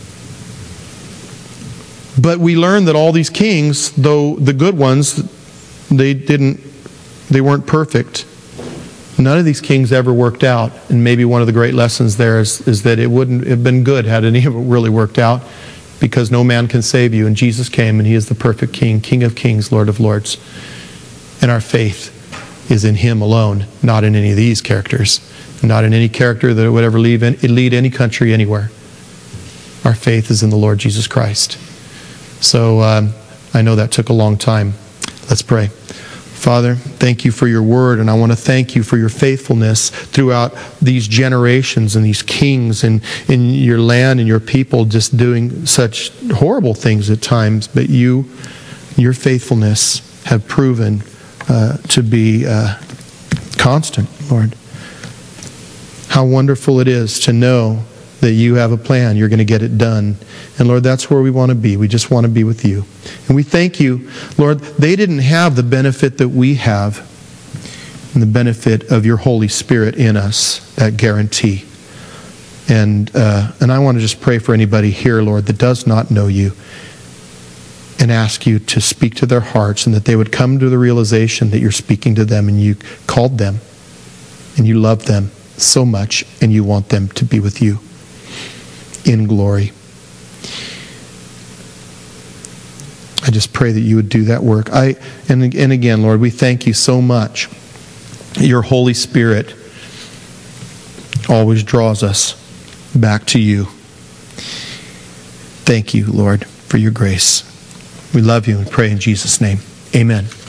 But we learn that all these kings, though the good ones, they didn't, they weren't perfect. None of these kings ever worked out. And maybe one of the great lessons there is, is that it wouldn't have been good had any of it really worked out, because no man can save you. And Jesus came, and he is the perfect king, King of kings, Lord of lords. And our faith is in him alone, not in any of these characters, not in any character that would ever lead, lead any country anywhere. Our faith is in the Lord Jesus Christ. So um, I know that took a long time. Let's pray. Father, thank you for your word, and I want to thank you for your faithfulness throughout these generations and these kings and in your land and your people just doing such horrible things at times. But you, your faithfulness have proven uh, to be uh, constant, Lord. How wonderful it is to know that you have a plan. You're going to get it done. And Lord, that's where we want to be. We just want to be with you. And we thank you, Lord, they didn't have the benefit that we have, and the benefit of your Holy Spirit in us, that guarantee. And, uh, and I want to just pray for anybody here, Lord, that does not know you, and ask you to speak to their hearts, and that they would come to the realization that you're speaking to them, and you called them, and you love them so much, and you want them to be with you in glory. I just pray that you would do that work. I and, and again, Lord, we thank you so much. Your Holy Spirit always draws us back to you. Thank you, Lord, for your grace. We love you and pray in Jesus' name. Amen.